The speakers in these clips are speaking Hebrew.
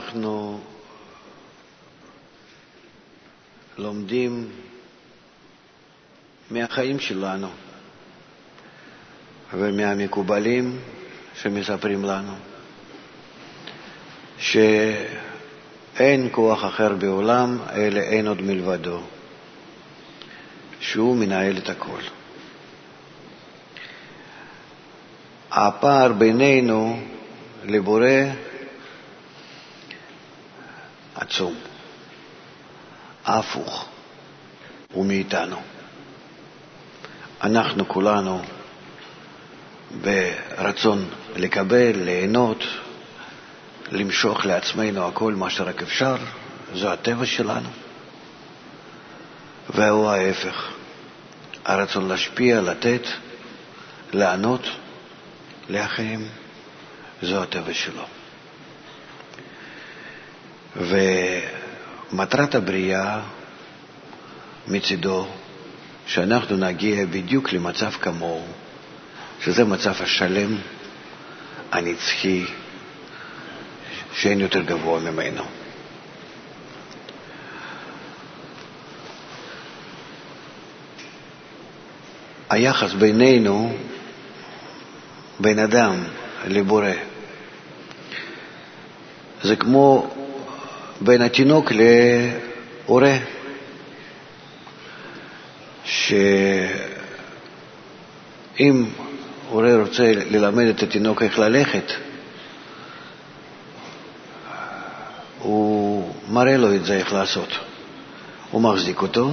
אנחנו לומדים מהחיים שלנו ומהמקובלים שמספרים לנו שאין כוח אחר בעולם אלא אין עוד מלבדו, שהוא מנהל את הכל. הפער בינינו לבורא עצום, הפוך, הוא מאיתנו. אנחנו כולנו ברצון לקבל, ליהנות, למשוך לעצמנו הכל מה שרק אפשר, זה הטבע שלנו. והוא ההפך, הרצון להשפיע, לתת, לענות לאחרים, זה הטבע שלו. ומטרת הבריאה מצידו שאנחנו נגיע בדיוק למצב כמוהו, שזה מצב השלם, הנצחי, שאין יותר גבוה ממנו. היחס בינינו, בין אדם לבורא, זה כמו בין התינוק להורה, שאם הורה רוצה ללמד את התינוק איך ללכת, הוא מראה לו את זה איך לעשות. הוא מחזיק אותו,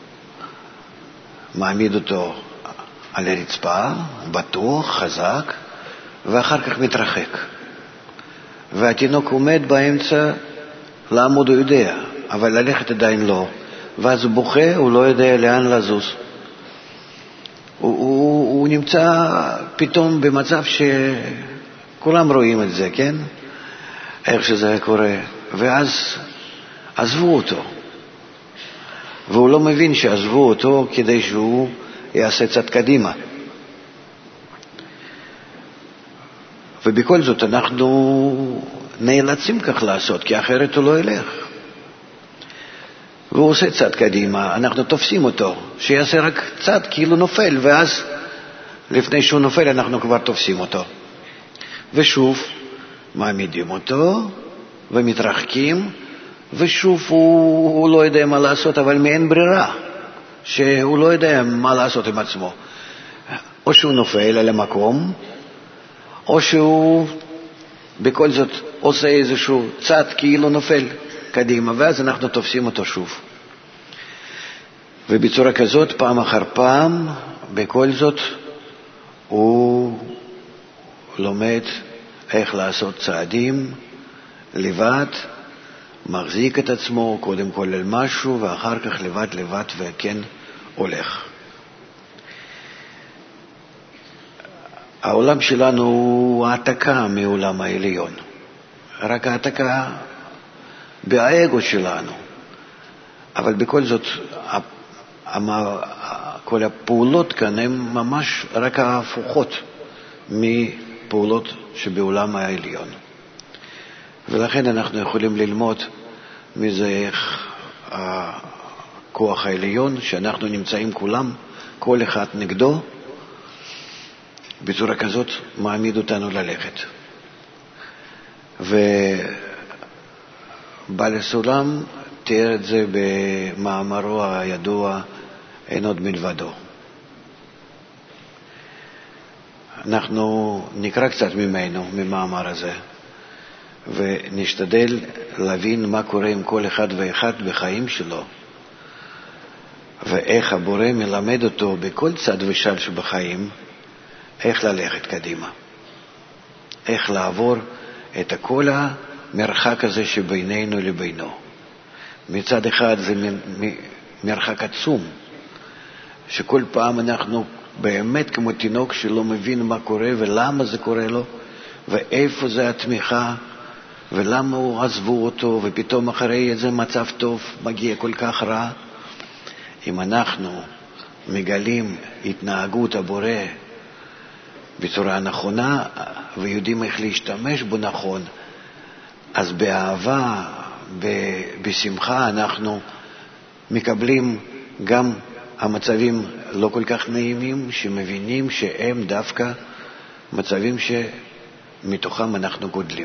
מעמיד אותו על הרצפה, בטוח, חזק, ואחר כך מתרחק. והתינוק עומד באמצע, לעמוד הוא יודע, אבל ללכת עדיין לא. ואז הוא בוכה, הוא לא יודע לאן לזוז. הוא נמצא פתאום במצב שכולם רואים את זה, כן? איך שזה קורה. ואז עזבו אותו. והוא לא מבין שעזבו אותו כדי שהוא יעשה צד קדימה. ובכל זאת אנחנו נאלצים כך לעשות, כי אחרת הוא לא ילך. והוא עושה צד קדימה, אנחנו תופסים אותו, שיעשה רק צד כאילו נופל, ואז לפני שהוא נופל אנחנו כבר תופסים אותו. ושוב מעמידים אותו ומתרחקים, ושוב הוא לא יודע מה לעשות, אבל מאין ברירה, שהוא לא יודע מה לעשות עם עצמו. או שהוא נופל על המקום, או שהוא בכל זאת עושה איזשהו צד כאילו נופל קדימה, ואז אנחנו תופסים אותו שוב. ובצורה כזאת, פעם אחר פעם, בכל זאת הוא לומד איך לעשות צעדים לבד, מחזיק את עצמו קודם כל על משהו, ואחר כך לבד וכן הולך. העולם שלנו הוא העתקה מעולם העליון, רק העתקה באגו שלנו, אבל בכל זאת כל הפעולות כאן הן ממש רק ההפוכות מפעולות שבעולם העליון. ולכן אנחנו יכולים ללמוד מזה איך הכוח העליון, שאנחנו נמצאים כולם, כל אחד נגדו, בצורה כזאת מעמיד אותנו ללכת. ובעל הסולם תיאר את זה במאמרו הידוע, אין עוד מלבדו. אנחנו נקרא קצת ממנו, ממאמר הזה, ונשתדל להבין מה קורה עם כל אחד ואחד בחיים שלו, ואיך הבורא מלמד אותו בכל צד ושל שבחיים, איך ללכת קדימה, איך לעבור את כל המרחק הזה שבינינו לבינו. מצד אחד זה מרחק עצום, שכל פעם אנחנו באמת כמו תינוק שלא מבין מה קורה ולמה זה קורה לו, ואיפה זה התמיכה, ולמה הוא עזבו אותו, ופתאום אחרי איזה מצב טוב מגיע כל כך רע. אם אנחנו מגלים התנהגות הבורא בצורה נכונה ויודעים איך להשתמש בו נכון, אז באהבה, בשמחה, אנחנו מקבלים גם המצבים לא כל כך נעימים, שמבינים שהם דווקא מצבים שמתוכם אנחנו גודלים.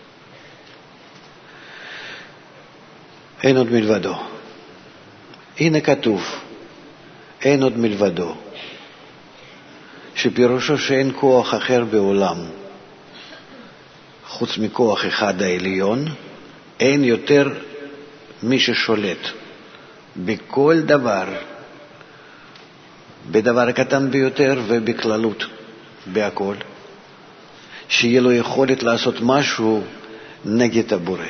אין עוד מלבדו. הנה כתוב, אין עוד מלבדו, שפירושו שאין כוח אחר בעולם, חוץ מכוח אחד העליון, אין יותר מי ששולט בכל דבר, בדבר הקטן ביותר ובכללות, בהכל, שיהיה לו יכולת לעשות משהו נגד הבורא.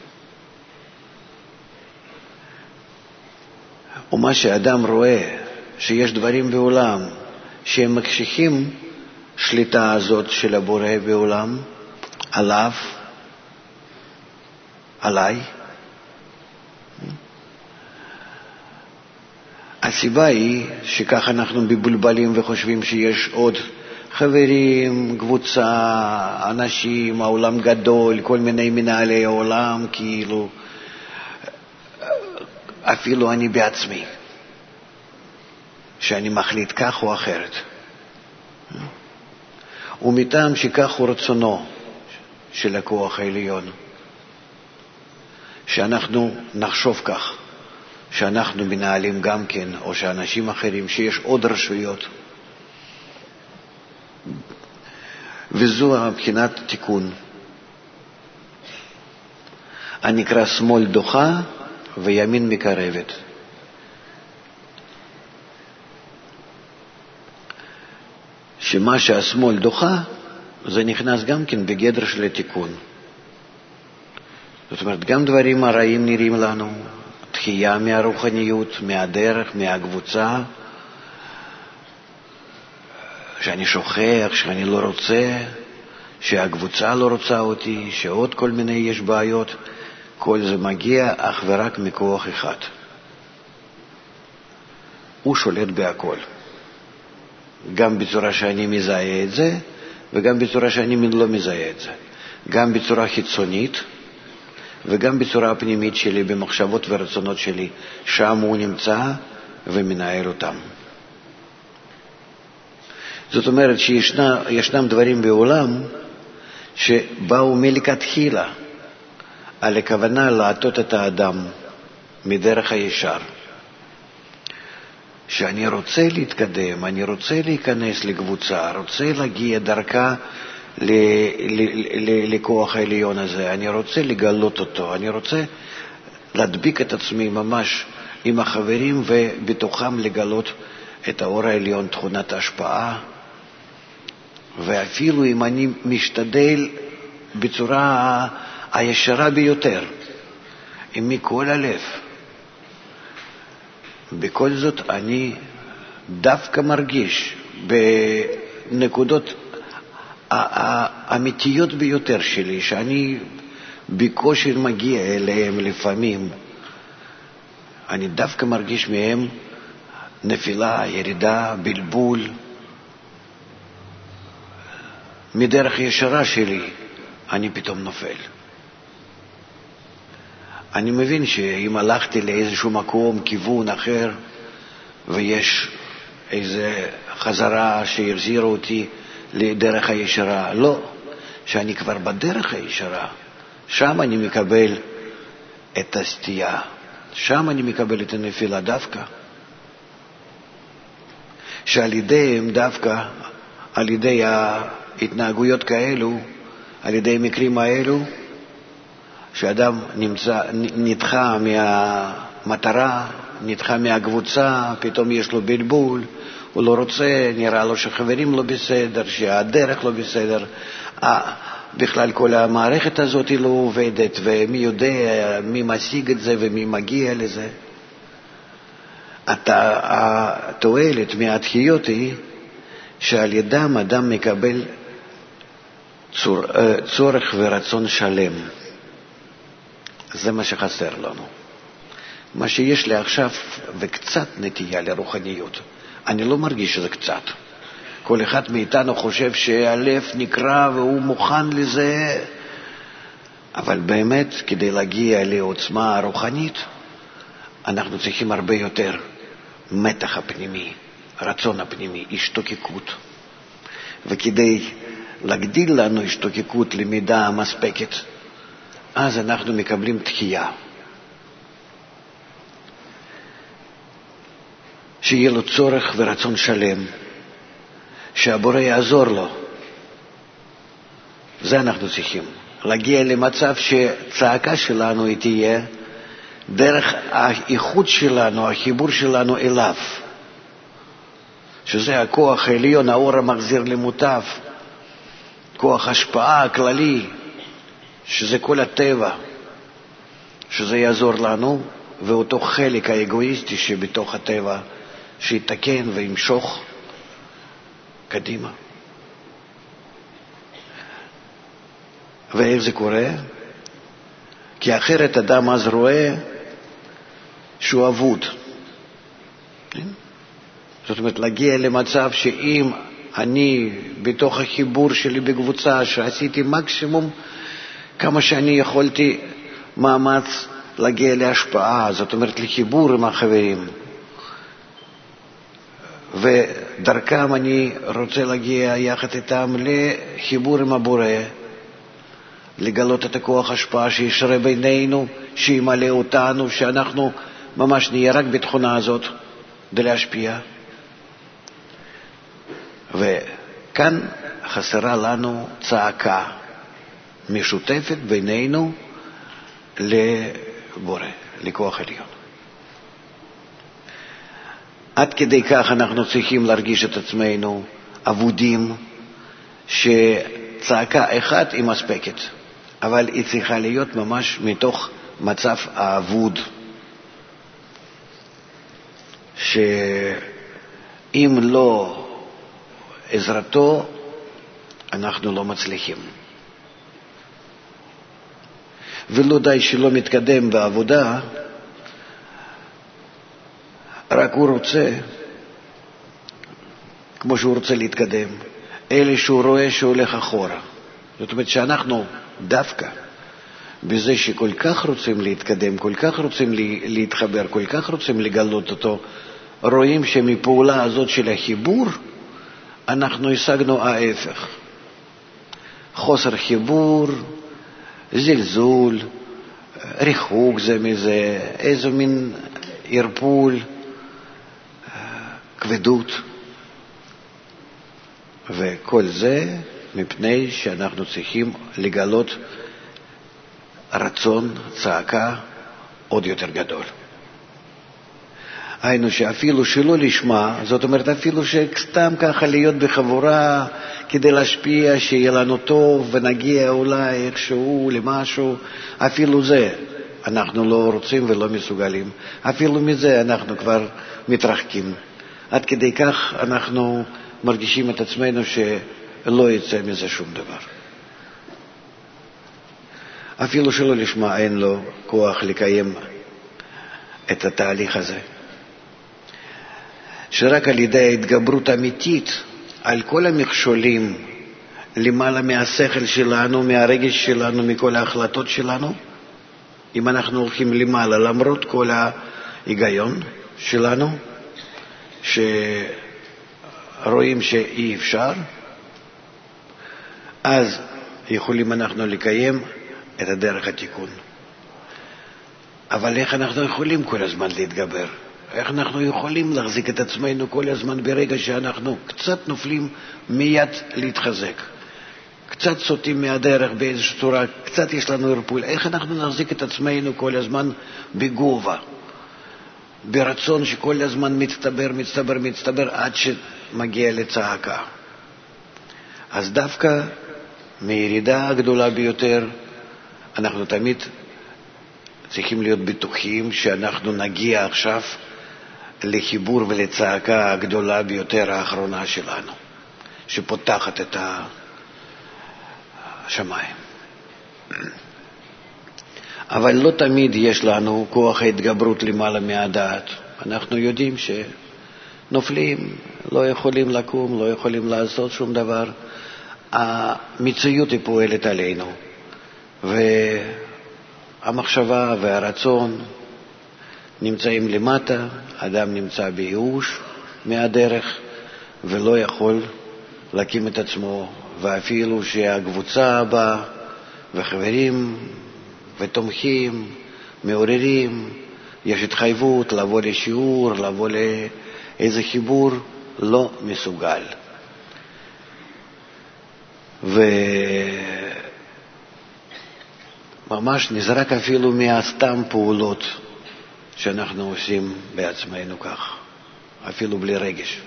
ומה שאדם רואה, שיש דברים בעולם שהם מקשיחים שליטה הזאת של הבורא בעולם, עליו, עליי, הסיבה היא שכך אנחנו מבולבלים וחושבים שיש עוד חברים, קבוצה, אנשים, העולם גדול, כל מיני מנהלי העולם, כאילו אפילו אני בעצמי, שאני מחליט כך או אחרת. ומטעם שכך הוא רצונו של הכוח העליון, שאנחנו נחשוב כך, שאנחנו מנהלים גם כן, או שאנשים אחרים, שיש עוד רשויות. וזו מבחינת תיקון. הנקרא שמאל דוחה וימין מקרבת. שמה שהשמאל דוחה, זה נכנס גם כן בגדר של התיקון. זאת אומרת, גם דברים הרעים נראים לנו, דחייה מהרוחניות, מהדרך, מהקבוצה, שאני שוכח, שאני לא רוצה, שהקבוצה לא רוצה אותי, שעוד כל מיני יש בעיות, כל זה מגיע אך ורק מכוח אחד. הוא שולט בהכל. גם בצורה שאני מזהה את זה, וגם בצורה שאני לא מזהה את זה. גם בצורה חיצונית, וגם בצורה הפנימית שלי, במחשבות ורצונות שלי, שם הוא נמצא ומנהל אותם. זאת אומרת שישנם דברים בעולם שבאו מלכתחילה על הכוונה להטות את האדם מדרך הישר. שאני רוצה להתקדם, אני רוצה להיכנס לקבוצה, רוצה להגיע דרכה לכוח העליון הזה, אני רוצה לגלות אותו, אני רוצה להדביק את עצמי ממש עם החברים ובתוכם לגלות את האור העליון, תכונת ההשפעה. ואפילו אם אני משתדל בצורה הישרה ביותר, אם מכל הלב, בכל זאת אני דווקא מרגיש בנקודות האמיתיות ביותר שלי, שאני בקושי מגיע אליהם לפעמים, אני דווקא מרגיש מהם נפילה, ירידה, בלבול, מדרך ישרה שלי אני פתאום נופל. אני מבין שאם הלכתי לאיזשהו מקום, כיוון אחר, ויש איזה חזרה שהחזירה אותי לדרך הישרה, לא, שאני כבר בדרך הישרה, שם אני מקבל את הסטייה, שם אני מקבל את הנפילה דווקא. שעל ידיהם דווקא, על ידי ההתנהגויות כאלו, על ידי מקרים האלו, שאדם נדחה מהמטרה, נדחה מהקבוצה, פתאום יש לו בלבול, הוא לא רוצה, נראה לו שחברים לא בסדר, שהדרך לא בסדר, בכלל כל המערכת הזאת לא עובדת, ומי יודע מי משיג את זה ומי מגיע לזה. התועלת מהדחיות היא שעל ידם אדם מקבל צורך ורצון שלם. זה מה שחסר לנו. מה שיש לי עכשיו וקצת נטייה לרוחניות. אני לא מרגיש שזה קצת. כל אחד מאיתנו חושב שהלב נקרא והוא מוכן לזה אבל באמת, כדי להגיע לעוצמה רוחנית, אנחנו צריכים הרבה יותר מתח הפנימי, רצון הפנימי, השתוקקות. וכדי להגדיל לנו השתוקקות למידה מספקת, אז אנחנו מקבלים תחייה. שיהיה לו צורך ורצון שלם, שהבורא יעזור לו. זה אנחנו צריכים. להגיע למצב שצעקה שלנו היא תהיה דרך האיחוד שלנו, החיבור שלנו אליו. שזה הכוח העליון, האור המחזיר למוטב, כוח השפעה הכללי, שזה כל הטבע, שזה יעזור לנו, ואותו חלק האגואיסטי שבתוך הטבע, שיתקן וימשוך קדימה. ואיך זה קורה? כי אחרת אדם אז רואה שהוא אבוד. זאת אומרת, להגיע למצב שאם אני בתוך החיבור שלי בקבוצה שעשיתי מקסימום כמה שאני יכולתי מאמץ להגיע להשפעה, זאת אומרת לחיבור עם החברים, ודרכם אני רוצה להגיע יחד איתם לחיבור עם הבורא, לגלות את הכוח השפעה שישרה בינינו, שימלא אותנו, שאנחנו ממש נהיה רק בתכונה הזאת כדי להשפיע. וכאן חסרה לנו צעקה משותפת בינינו לבורא, לכוח עליון. עד כדי כך אנחנו צריכים להרגיש את עצמנו אבודים, שצעקה אחת היא מספקת, אבל היא צריכה להיות ממש מתוך מצב האבוד, שאם לא עזרתו אנחנו לא מצליחים. ולא די שלא מתקדם בעבודה, רק הוא רוצה, כמו שהוא רוצה להתקדם, אלה שהוא רואה שהולך אחורה. זאת אומרת שאנחנו דווקא בזה שכל כך רוצים להתקדם, כל כך רוצים להתחבר, כל כך רוצים לגלות אותו, רואים שמפעולה הזאת של החיבור אנחנו השגנו ההפך. חוסר חיבור, זלזול, ריחוק זה מזה, איזו מין ערפול, כבדות. וכל זה מפני שאנחנו צריכים לגלות רצון, צעקה עוד יותר גדול. היינו שאפילו שלא לשמה, זאת אומרת אפילו שסתם ככה להיות בחבורה כדי להשפיע, שיהיה לנו טוב ונגיע אולי איכשהו למשהו, אפילו זה אנחנו לא רוצים ולא מסוגלים. אפילו מזה אנחנו כבר מתרחקים. עד כדי כך אנחנו מרגישים את עצמנו שלא יצא מזה שום דבר. אפילו שלא לשמה אין לו כוח לקיים את התהליך הזה. שרק על ידי ההתגברות אמיתית על כל המכשולים למעלה מהשכל שלנו, מהרגש שלנו, מכל ההחלטות שלנו, אם אנחנו הולכים למעלה למרות כל ההיגיון שלנו, שרואים שאי אפשר, אז יכולים אנחנו לקיים את הדרך התיקון. אבל איך אנחנו יכולים כל הזמן להתגבר? איך אנחנו יכולים להחזיק את עצמנו כל הזמן ברגע שאנחנו קצת נופלים מיד להתחזק? קצת סוטים מהדרך באיזושהי צורה, קצת יש לנו הרפול. איך אנחנו נחזיק את עצמנו כל הזמן בגובה? ברצון שכל הזמן מצטבר עד שמגיע לצעקה. אז דווקא מירידה הגדולה ביותר אנחנו תמיד צריכים להיות בטוחים שאנחנו נגיע עכשיו לחיבור ולצעקה הגדולה ביותר האחרונה שלנו, שפותחת את השמיים. אבל לא תמיד יש לנו כוח ההתגברות למעלה מהדעת. אנחנו יודעים שנופלים, לא יכולים לקום, לא יכולים לעשות שום דבר. המציאות היא פועלת עלינו. והמחשבה והרצון נמצאים למטה, אדם נמצא בייאוש מהדרך ולא יכול להקים את עצמו, ואפילו שהקבוצה באה וחברים ותומכים, מעוררים, יש התחייבות לבוא לשיעור, לבוא לאיזה חיבור, לא מסוגל. וממש נזרק אפילו מהסתם פעולות שאנחנו עושים בעצמנו כך, אפילו בלי רגש.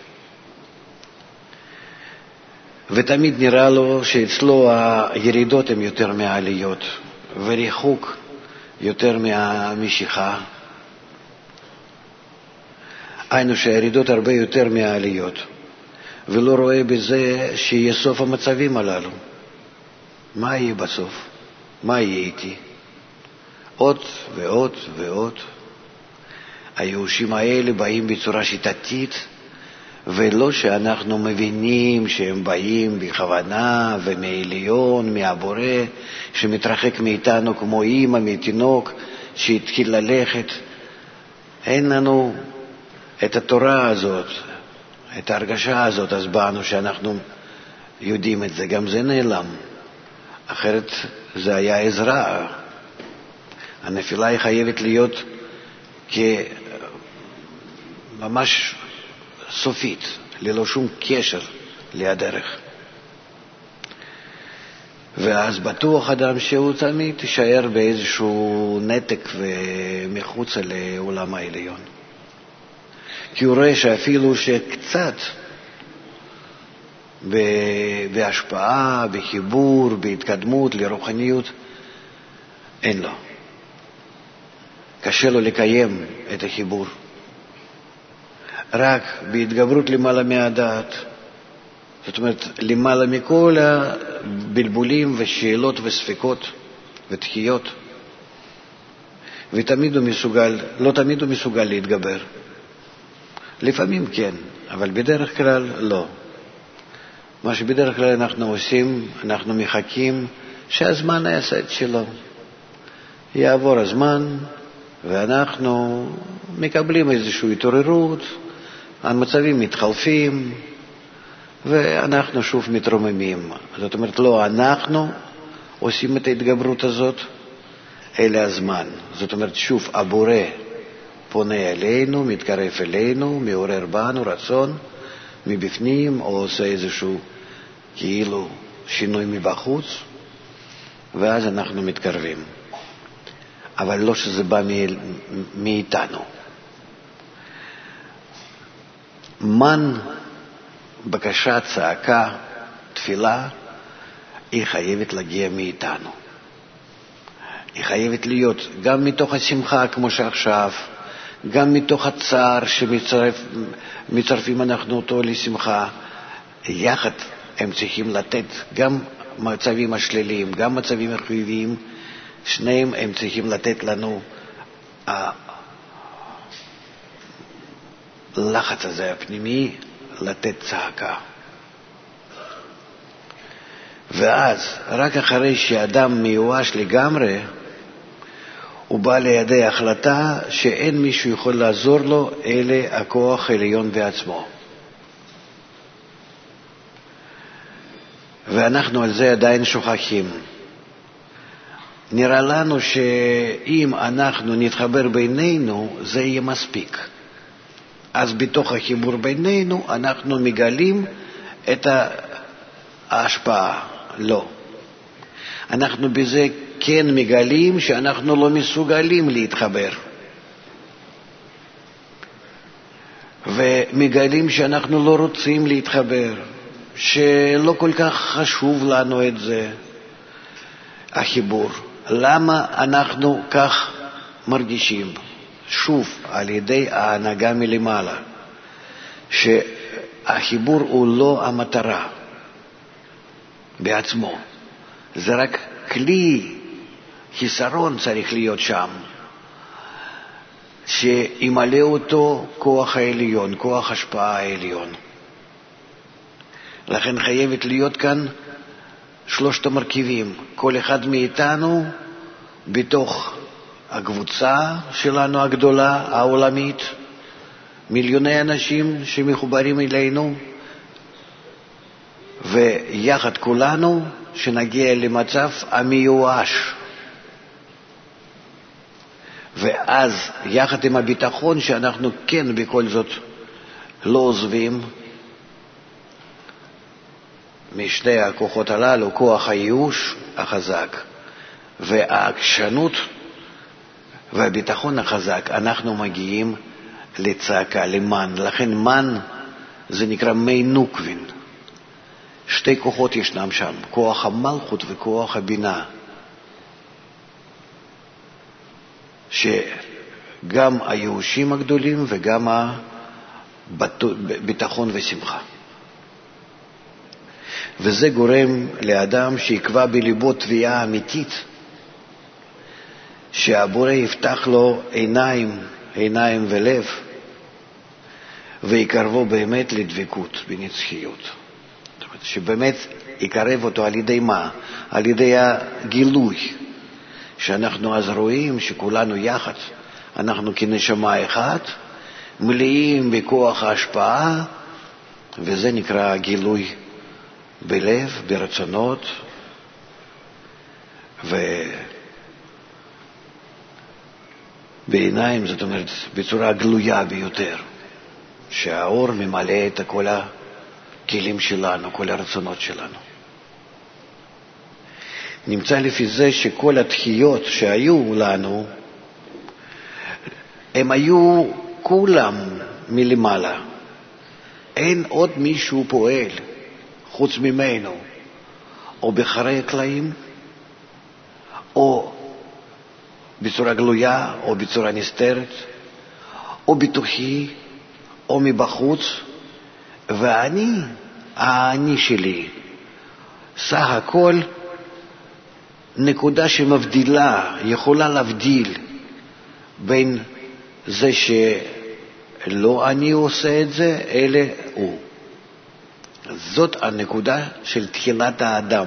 ותמיד נראה לו שאצלו הירידות הן יותר מהעליות, וריחוק יותר מהמשיכה. היינו שהירידות הרבה יותר מהעליות, ולא רואה בזה שיהיה סוף המצבים הללו. מה יהיה בסוף? מה יהיה איתי? עוד ועוד ועוד. הייאושים האלה באים בצורה שיטתית, ולא שאנחנו מבינים שהם באים בכוונה ומעליון, מהבורא, שמתרחק מאיתנו כמו אמא מתינוק שהתחיל ללכת. אין לנו את התורה הזאת, את ההרגשה הזאת, אז באנו שאנחנו יודעים את זה, גם זה נעלם. אחרת זה היה עזרה. הנפילה היא חייבת להיות ממש סופית, ללא שום קשר לדרך. ואז בטוח אדם שהוא תמיד תישאר באיזשהו נתק ומחוץ לעולם העליון. כי הוא רואה שאפילו שקצת בהשפעה, בחיבור, בהתקדמות לרוחניות, אין לו. קשה לו לקיים את החיבור. רק בהתגברות למעלה מהדעת, זאת אומרת למעלה מכל הבלבולים ושאלות וספקות ותחיות, ותמיד הוא מסוגל, לא תמיד הוא מסוגל להתגבר. לפעמים כן, אבל בדרך כלל לא. מה שבדרך כלל אנחנו עושים, אנחנו מחכים שהזמן יעשה את שלו. יעבור הזמן ואנחנו מקבלים איזושהי התעוררות, המצבים מתחלפים ואנחנו שוב מתרוממים. זאת אומרת, לא אנחנו עושים את ההתגברות הזאת, אלא הזמן. זאת אומרת, שוב הבורא פונה אלינו, מתקרב אלינו, מעורר בנו רצון מבפנים, או עושה איזשהו כאילו שינוי מבחוץ, ואז אנחנו מתקרבים. אבל לא שזה בא מאיתנו. מן, בקשה, צעקה, תפילה, היא חייבת להגיע מאיתנו. היא חייבת להיות גם מתוך השמחה כמו שעכשיו, גם מתוך הצער שמצרפים אנחנו אותו לשמחה. יחד הם צריכים לתת גם מצבים השליליים, גם מצבים החיוביים, שניהם הם צריכים לתת לנו הלחץ הזה הפנימי, לתת צעקה. ואז רק אחרי שאדם מיואש לגמרי, הוא בא לידי החלטה שאין מישהו יכול לעזור לו, אלא הכוח העליון בעצמו. ואנחנו על זה עדיין שוכחים. נראה לנו שאם אנחנו נתחבר בינינו, זה יהיה מספיק. אז בתוך החיבור בינינו אנחנו מגלים את ההשפעה. לא. אנחנו בזה כן מגלים שאנחנו לא מסוגלים להתחבר. ומגלים שאנחנו לא רוצים להתחבר, שלא כל כך חשוב לנו את זה, החיבור. למה אנחנו כך מרגישים? שוב, על ידי ההנהגה מלמעלה, שהחיבור הוא לא המטרה בעצמו. זה רק כלי, חיסרון צריך להיות שם, שימלא אותו כוח העליון, כוח השפעה העליון. לכן חייבת להיות כאן שלושת המרכיבים, כל אחד מאיתנו בתוך הקבוצה שלנו הגדולה, העולמית, מיליוני אנשים שמחוברים אלינו, ויחד כולנו שנגיע למצב המיואש. ואז יחד עם הביטחון שאנחנו כן בכל זאת לא עוזבים משני הכוחות הללו, כוח הייאוש החזק והעקשנות והביטחון החזק, אנחנו מגיעים לצעקה, למן. לכן מן זה נקרא מי נוקבין. שתי כוחות ישנם שם, כוח המלכות וכוח הבינה, שגם הייאושים הגדולים וגם הביטחון ושמחה. וזה גורם לאדם שיקבע בליבו תביעה אמיתית, שהבורא יפתח לו עיניים ולב, ויקרבו באמת לדבקות בנצחיות. זאת אומרת, שבאמת יקרב אותו על ידי מה? על ידי הגילוי, שאנחנו אז רואים שכולנו יחד, אנחנו כנשמה אחת, מלאים בכוח ההשפעה, וזה נקרא גילוי בלב, ברצונות, ובעיניים, זאת אומרת, בצורה גלויה ביותר, שהאור ממלא את כל הכלים שלנו, כל הרצונות שלנו. נמצא לפי זה שכל התחיות שהיו לנו, הם היו כולם מלמעלה. אין עוד מישהו פועל חוץ ממנו, או בחרי הקלעים, או בצורה גלויה, או בצורה נסתרת, או בתוכי, או מבחוץ. האני שלי, סך הכל נקודה שמבדילה, יכולה להבדיל בין זה שלא אני עושה את זה, אלא הוא. זאת הנקודה של תחילת האדם.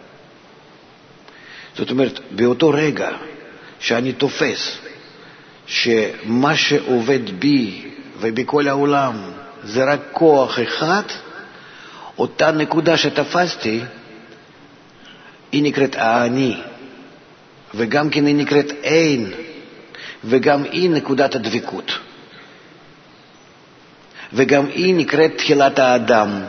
זאת אומרת, באותו רגע שאני תופס שמה שעובד בי ובכל העולם זה רק כוח אחד, אותה נקודה שתפסתי היא נקראת האני, וגם כן היא נקראת אין, וגם היא נקודת הדבקות, וגם היא נקראת תחילת האדם.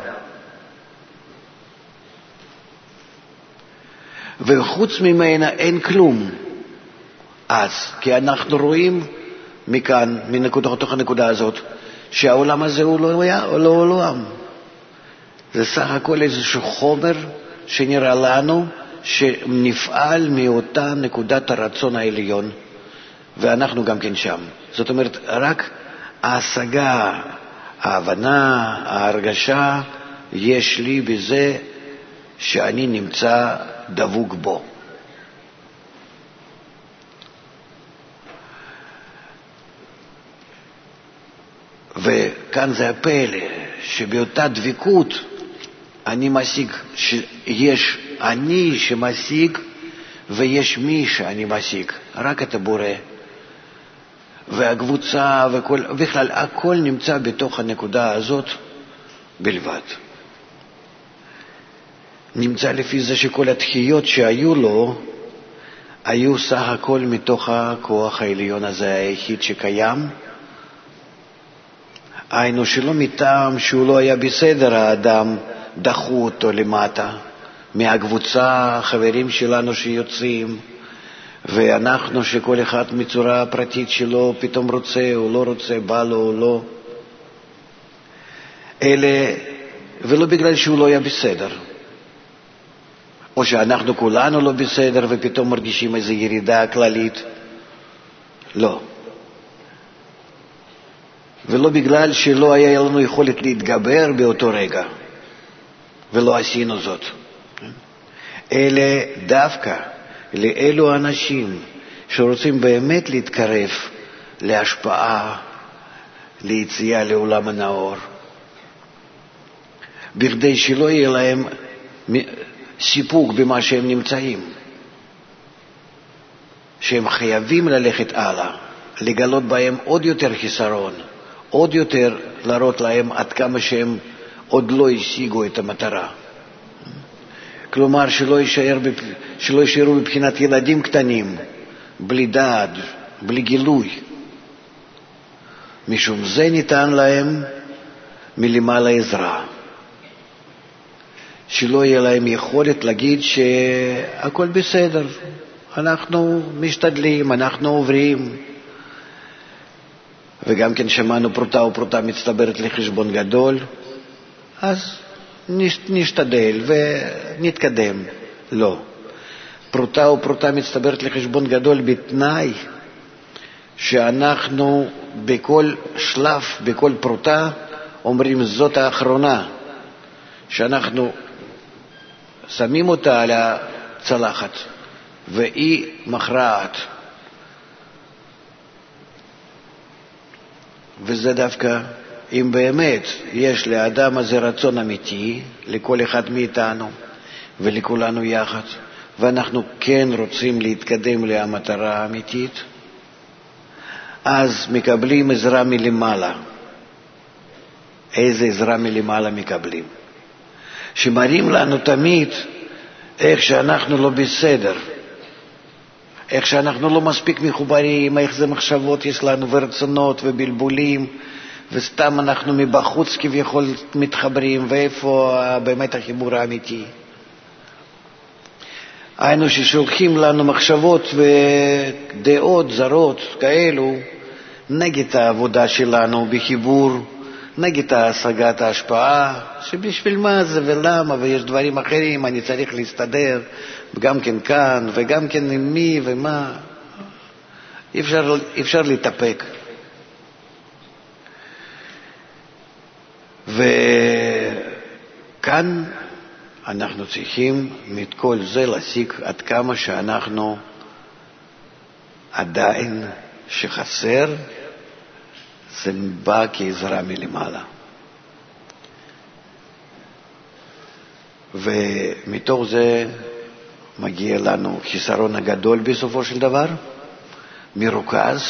וחוץ ממנה אין כלום אז, כי אנחנו רואים מכאן, מתוך הנקודה הזאת, שהעולם הזה הוא לא עולם. זה סך הכל איזשהו חומר שנראה לנו שנפעל מאותה נקודת הרצון העליון, ואנחנו גם כן שם. זאת אומרת, רק ההשגה, ההבנה, ההרגשה, יש לי בזה שאני נמצא דבוק בו. וכאן זה הפלא, שבאותה דבקות אני משיג, שיש אני שמשיג ויש מי שאני משיג, רק את הבורא. והקבוצה ובכלל הכל נמצא בתוך הנקודה הזאת בלבד. נמצא לפי זה שכל התחיות שהיו לו היו סך הכל מתוך הכוח העליון הזה היחיד שקיים. היינו שלא מטעם שהוא לא היה בסדר, האדם דחו אותו למטה מהקבוצה, חברים שלנו שיוצאים, ואנחנו שכל אחד מצורה פרטית שלו פתאום רוצה או לא רוצה, בא לו או לא, אלה, ולא בגלל שהוא לא היה בסדר, או שאנחנו כולנו לא בסדר ופתאום מרגישים איזו ירידה כללית, לא. ולא בגלל שלא היה לנו יכולת להתגבר באותו רגע, ולא עשינו זאת. אלה דווקא לאלו אנשים שרוצים באמת להתקרב להשפעה, ליציאה לעולם הנאור, בכדי שלא יהיה להם סיפוק במה שהם נמצאים, שהם חייבים ללכת הלאה, לגלות בהם עוד יותר חיסרון, עוד יותר להראות להם עד כמה שהם עוד לא השיגו את המטרה. כלומר, שלא יישארו מבחינת ילדים קטנים, בלי דעת, בלי גילוי. משום זה ניתן להם מלמעלה עזרה. שלא יהיה להם יכולת להגיד שהכל בסדר, אנחנו משתדלים, אנחנו עוברים. וגם כן שמענו פרוטה ופרוטה מצטברת לחשבון גדול, אז נשתדל ונתקדם. לא. פרוטה ופרוטה מצטברת לחשבון גדול בתנאי שאנחנו בכל שלב, בכל פרוטה, אומרים זאת האחרונה, שאנחנו שמים אותה על הצלחת, והיא מכרעת. וזה דווקא, אם באמת יש לאדם הזה רצון אמיתי, לכל אחד מאיתנו ולכולנו יחד, ואנחנו כן רוצים להתקדם למטרה האמיתית, אז מקבלים עזרה מלמעלה. איזה עזרה מלמעלה מקבלים? שמראים לנו תמיד איך שאנחנו לא בסדר, איך שאנחנו לא מספיק מחוברים, איך זה מחשבות יש לנו ורצונות ובלבולים, וסתם אנחנו מבחוץ כביכול מתחברים, ואיפה באמת החיבור האמיתי. היינו ששולחים לנו מחשבות ודעות זרות כאלו נגד העבודה שלנו בחיבור, נגד השגת ההשפעה, שבשביל מה זה ולמה, ויש דברים אחרים, אני צריך להסתדר, גם כן כאן, וגם כן עם מי ומה. אפשר להתאפק. וכאן אנחנו צריכים מכל זה להשיג עד כמה שאנחנו עדיין שחסר, זה בא כעזרה מלמעלה. ומתוך זה מגיע לנו חיסרון הגדול בסופו של דבר, מרוכז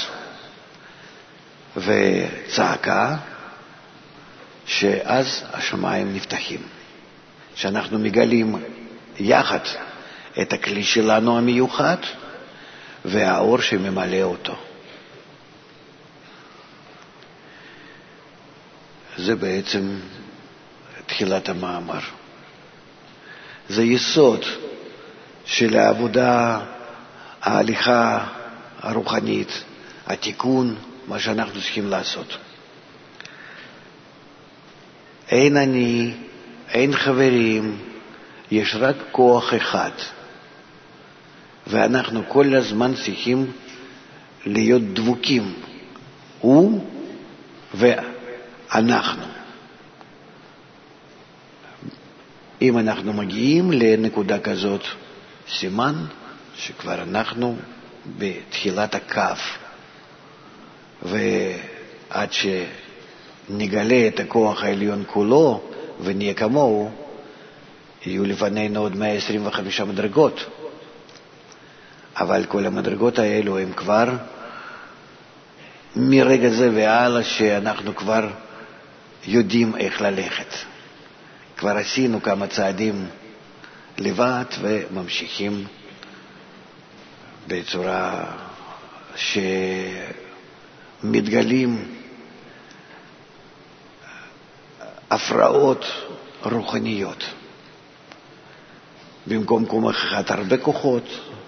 וצעקה, שאז השמיים נפתחים. שאנחנו מגלים יחד את הכלי שלנו המיוחד והאור שממלא אותו. זה בעצם תחילת המאמר. זה יסוד של העבודה, ההליכה הרוחנית, התיקון, מה שאנחנו צריכים לעשות. אין אני, אין חברים, יש רק כוח אחד. ואנחנו כל הזמן צריכים להיות דבוקים. הוא ואנחנו. אם אנחנו מגיעים לנקודה כזאת, סימן שכבר אנחנו בתחילת הקו. ועד שנגלה את הכוח העליון כולו ונהיה כמוהו, יהיו לפנינו עוד 125 מדרגות. אבל כל המדרגות האלו הם כבר מרגע זה והלאה שאנחנו כבר יודעים איך ללכת. כבר עשינו כמה צעדים לבד וממשיכים בצורה שמתגלים הפרעות רוחניות. במקום קום אחד הרבה כוחות,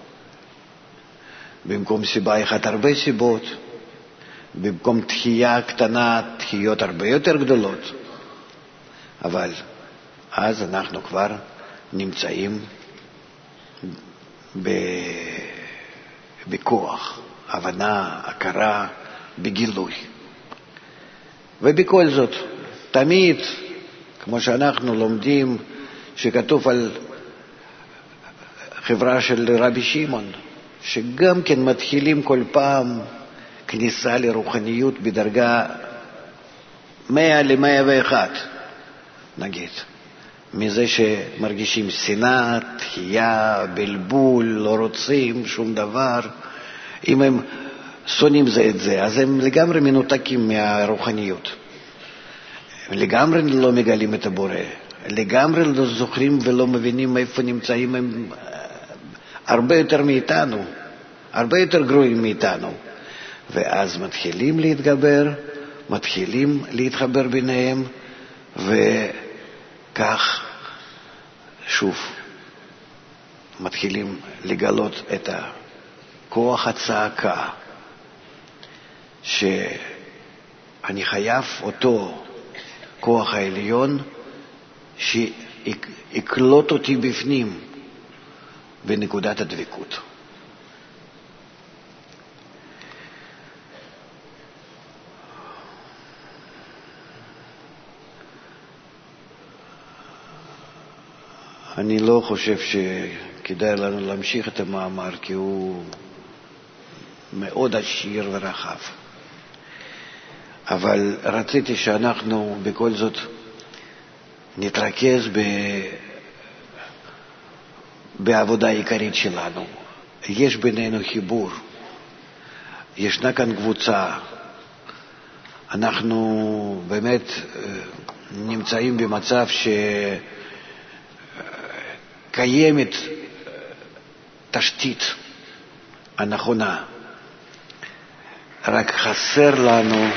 במקום סיבה אחת הרבה סיבות, במקום תחייה קטנה, תחיות הרבה יותר גדולות. אבל אז אנחנו כבר נמצאים בכוח, הבנה, הכרה, בגילוי. ובכל זאת, תמיד, כמו שאנחנו לומדים, שכתוב על חברה של רבי שמעון, שגם כן מתחילים כל פעם כניסה לרוחניות בדרגה 100 ל-101, נגיד. מזה שמרגישים שנאה, תחייה, בלבול, לא רוצים שום דבר. אם הם שונאים זה את זה, אז הם לגמרי מנותקים מהרוחניות. הם לגמרי לא מגלים את הבורא. לגמרי לא זוכרים ולא מבינים איפה נמצאים. הם הרבה יותר מאיתנו, הרבה יותר גרועים מאיתנו. ואז מתחילים להתגבר, מתחילים להתחבר ביניהם, וכך שוב מתחילים לגלות את כוח הצעקה, שאני חייב אותו כוח העליון שיקלוט אותי בפנים בנקודת הדבקות. אני לא חושב שכדאי לנו להמשיך את המאמר, כי הוא מאוד עשיר ורחב. אבל רציתי שאנחנו בכל זאת נתרכז בעבודה העיקרית שלנו. יש בינינו חיבור. ישנה כאן קבוצה. אנחנו באמת נמצאים במצב קיימת תשתית הנכונה, רק חסר לנו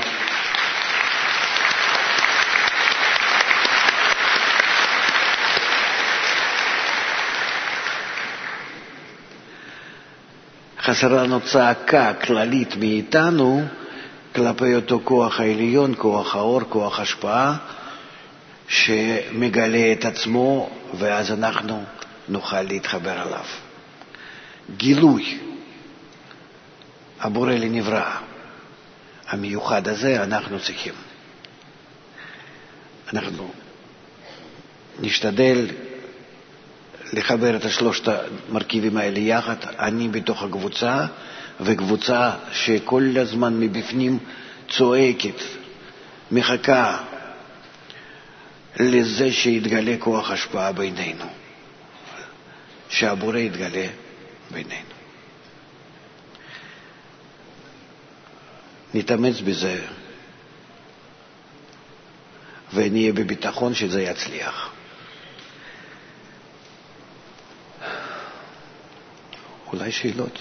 צעקה כללית מאיתנו כלפי אותו כוח העליון, כוח האור, כוח השפעה, שמגלה את עצמו, ואז אנחנו נוכל להתחבר עליו. גילוי הבורא לנברא המיוחד הזה אנחנו צריכים. אנחנו נשתדל לחבר את השלושת המרכיבים האלה יחד, אני בתוך הקבוצה, וקבוצה שכל הזמן מבפנים צועקת, מחכה לזה שיתגלה כוח השפעה בינינו, שהבורא יתגלה בינינו. נתאמץ בזה ונהיה בביטחון שזה יצליח. אולי שאלות?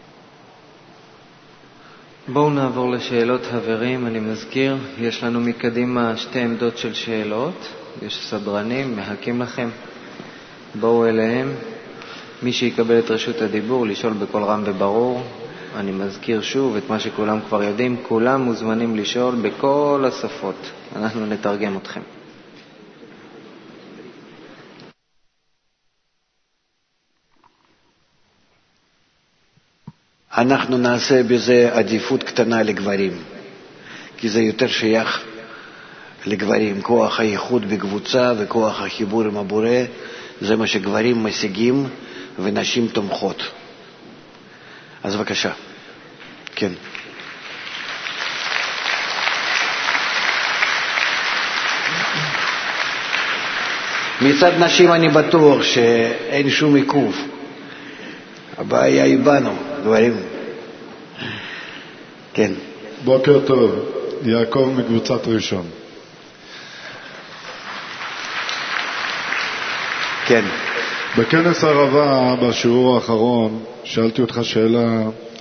בואו נעבור לשאלות, חברים. אני מזכיר, יש לנו מקדימה 2 עמדות של שאלות. יש סדרנים, מחכים לכם. בואו אליהם. מי שיקבל את רשות הדיבור, לשאול בכל רם וברור. אני מזכיר שוב את מה שכולם כבר יודעים. כולם מוזמנים לשאול בכל השפות. אנחנו נתרגם אתכם. אנחנו נעשה בזה עדיפות קטנה לגברים, כי זה יותר שייך לגברים. כוח הייחוד בקבוצה וכוח החיבור עם הבורא, זה מה שגברים משיגים ונשים תומכות. אז בבקשה. כן. מצד נשים אני בטוח שאין שום עיכוב. הבעיה היא בנו, גברים. כן. בוקר טוב, יעקב מקבוצת ראשון. כן. בכנס הרבה בשיעור האחרון שאלתי אותך שאלה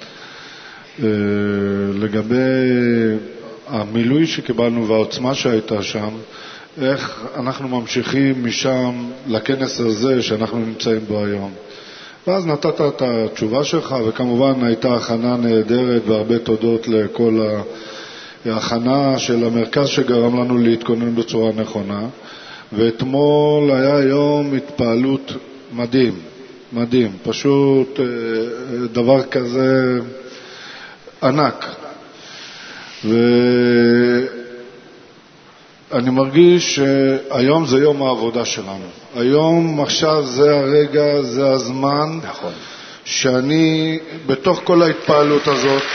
לגבי המילוי שקיבלנו והעוצמה שהייתה שם, איך אנחנו ממשיכים משם לכנס הזה שאנחנו נמצאים בו היום. ואז נתת את התשובה שלך, וכמובן הייתה הכנה נהדרת והרבה תודות לכל ההכנה של המרכז שגרם לנו להתכונן בצורה נכונה. ואתמול היה יום התפעלות מדהים, מדהים, פשוט דבר כזה ענק. אני מרגיש שהיום זה יום העבודה שלנו. היום, עכשיו, זה הרגע, זה הזמן. נכון. שאני בתוך כל ההתפעלות הזאת.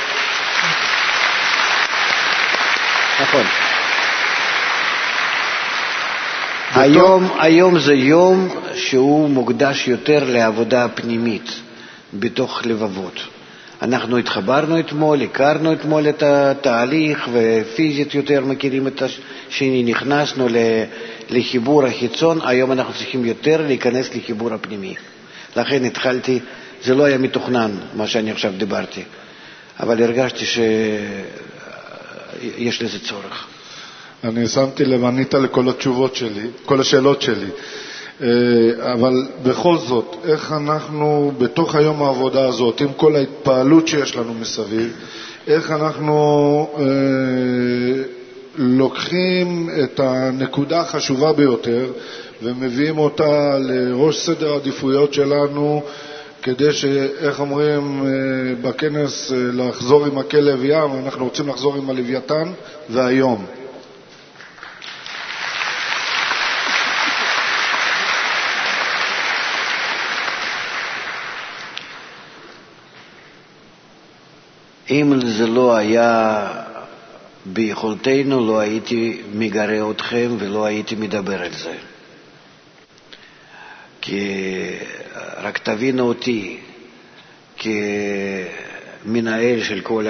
נכון. היום זה יום שהוא מוקדש יותר לעבודה הפנימית בתוך לבבות. אנחנו התחברנו אתמול, הכרנו אתמול את התהליך, ופיזית יותר מכירים את השני, נכנסנו לחיבור החיצון. היום אנחנו צריכים יותר להיכנס לחיבור הפנימי. לכן התחלתי, זה לא היה מתוכנן מה שאני עכשיו דיברתי, אבל הרגשתי שיש לזה צורך. אני שמתי לב, ענית לכל התשובות שלי, כל השאלות שלי. אבל בכל זאת, איך אנחנו בתוך היום העבודה הזאת, עם כל ההתפעלות שיש לנו מסביב, איך אנחנו לוקחים את הנקודה החשובה ביותר ומביאים אותה לראש סדר העדיפויות שלנו, כדי שאיך אומרים בכנס, לחזור עם הכלב ים, אנחנו רוצים לחזור עם הלוויתן והיום. אם זה לא היה ביכולתנו, לא הייתי מגרה אתכם ולא הייתי מדבר על זה. כי רק תבינו אותי כמנהל של כל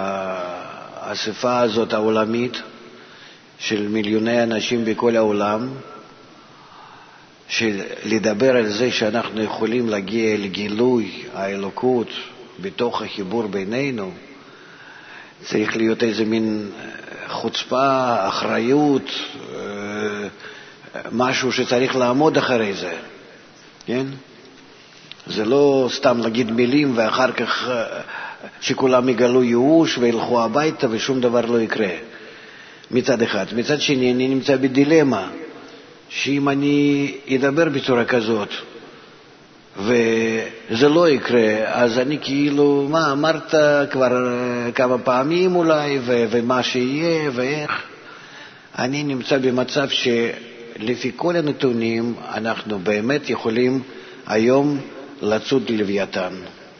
האספה הזאת העולמית, של מיליוני אנשים בכל העולם, שלדבר על זה שאנחנו יכולים להגיע לגילוי האלוקות בתוך החיבור בינינו, צריך להיות איזה מין חוצפה, אחריות, משהו שצריך לעמוד אחרי זה, כן? זה לא סתם להגיד מילים ואחר כך שכולם יגלו ייאוש וילכו הביתה ושום דבר לא יקרה. מצד אחד. מצד שני, אני נמצא בדילמה, שאם אני אדבר בצורה כזאת וזה לא יקרה, אז אני כאילו, מה אמרת כבר כמה פעמים אולי, ומה שיהיה ואיך. אני נמצא במצב שלפי כל הנתונים אנחנו באמת יכולים היום לצוד לוויתן.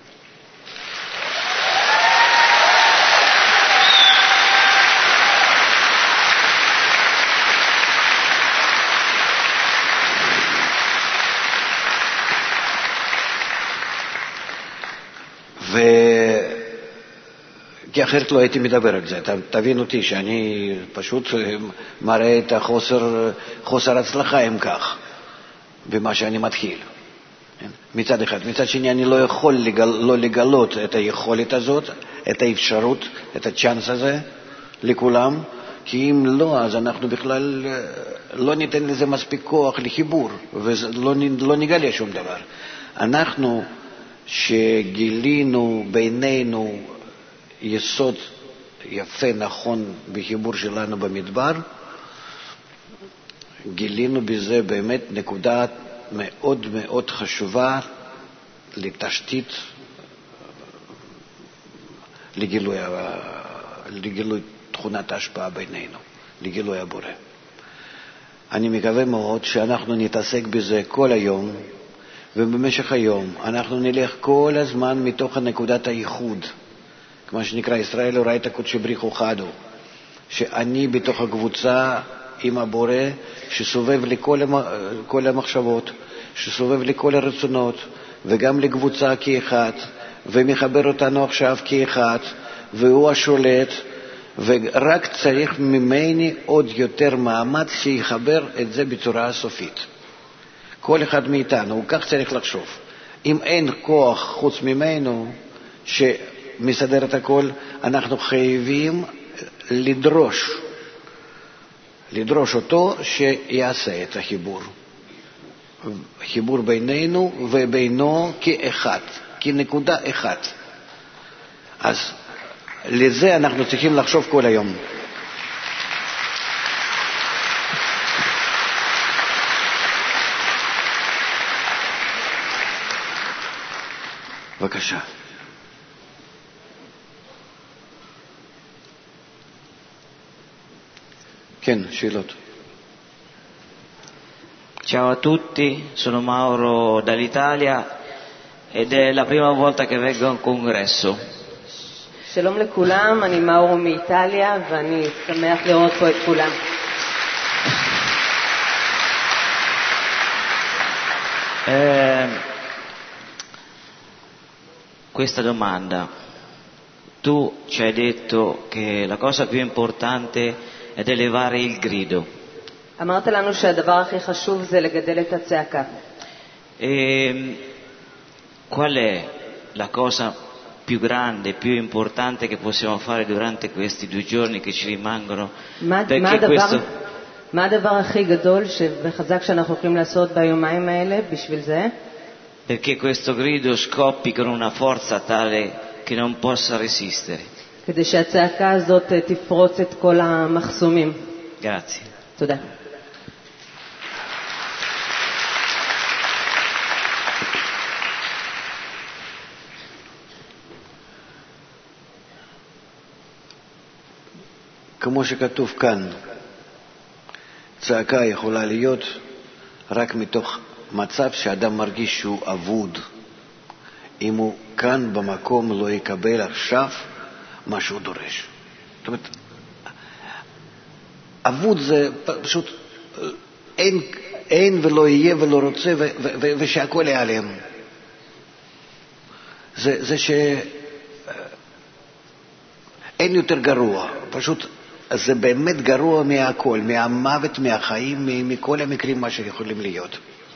כי אחרת לא הייתי מדבר על זה. תבין אותי שאני פשוט מראה את חוסר הצלחה אם כך, במה שאני מתחיל. מצד אחד. מצד שני, אני לא יכול לא לגלות את היכולת הזאת, את האפשרות, את הצ'אנס הזה לכולם, כי אם לא, אז אנחנו בכלל לא ניתן לזה מספיק כוח לחיבור, ולא נגלה שום דבר. אנחנו שגילינו בינינו יסוד יפה, נכון, בחיבור שלנו במדבר, גילינו בזה באמת נקודה מאוד מאוד חשובה לתשתית לגילוי תכונת ההשפעה בינינו, לגילוי הבורא. אני מקווה מאוד שאנחנו נתעסק בזה כל היום, ובמשך היום אנחנו נלך כל הזמן מתוך נקודת הייחוד, כמו שנקרא ישראל וראית קודשי בריחו חדו, שאני בתוך הקבוצה עם הבורא שסובב לכל המחשבות, שסובב לכל הרצונות, וגם לקבוצה כאחד, ומחבר אותנו עכשיו כאחד, והוא השולט, ורק צריך ממני עוד יותר מאמץ שיחבר את זה בצורה הסופית. כל אחד מאיתנו, הוא כך צריך לחשוב. אם אין כוח חוץ ממנו שמסדר את הכל, אנחנו חייבים לדרוש אותו שיעשה את החיבור. חיבור בינינו ובינו כאחד, כנקודה אחת. אז לזה אנחנו צריכים לחשוב כל היום. בבקשה. כן, שאלות. Ciao a tutti, sono Mauro dall'Italia ed è la prima volta che vengo a un congresso. שלום לכולם, אני מאורו מאיטליה ואני שמח לראות פה את כולם. Questa domanda, tu ci hai detto che la cosa più importante è elevare il grido. אמרת לנו שהדבר הכי חשוב זה לגדל את הצעקה. Qual è la cosa più grande, più importante che possiamo fare durante questi 2 giorni che ci rimangono? מה הדבר הכי גדול וחזק שאנחנו יכולים לעשות ביומיים האלה בשביל זה? Perché questo grido scoppi con una forza tale che non possa resistere. כדי שהצעקה הזאת תפרוץ את כל המחסומים. Grazie. תודה. כמו שכתוב כאן, צעקה יכולה להיות רק מתוך מצב שאדם מרגיש שהוא אבוד. אם הוא כאן במקום לא יקבל עכשיו מה שהוא דורש. זאת אומרת, אבוד זה פשוט אין ולא יהיה ולא רוצה ושהכל ייעלם. זה שאין יותר גרוע, פשוט זה באמת גרוע מהכל, מהמוות, מהחיים, מכל המקרים מה שיכולים להיות.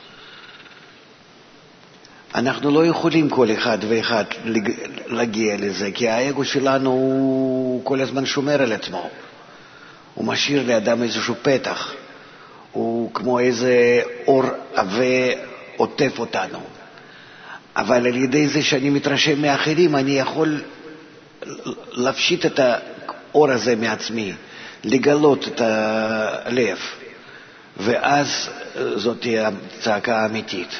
אנחנו לא יכולים כל אחד ואחד להגיע לזה, כי האגו שלנו הוא כל הזמן שומר על עצמו. הוא משאיר לאדם איזשהו פתח. הוא כמו איזה אור עבה עוטף אותנו. אבל על ידי זה שאני מתרשם מאחרים, אני יכול להפשיט את האור הזה מעצמי, לגלות את הלב, ואז זאת תהיה צעקה האמיתית.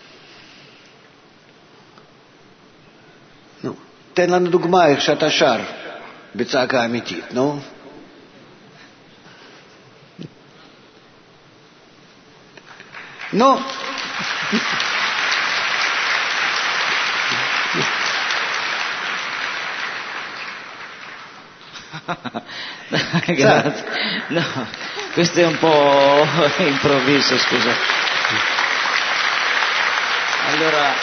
נו, תן לנו דוגמה איך שאתה שר בצעקה אמיתית, נו. נו. Grazie. No, questo è un po' improvviso, scusa. Allora,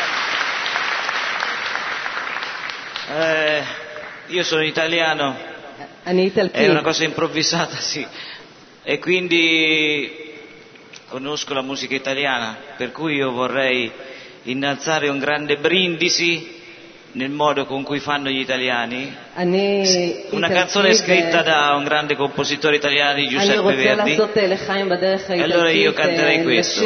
io sono italiano, è una cosa improvvisata, sì, e quindi conosco la musica italiana, per cui io vorrei innalzare un grande brindisi nel modo con cui fanno gli italiani, una canzone scritta da un grande compositore italiano di Giuseppe Verdi, e allora io canterei questo.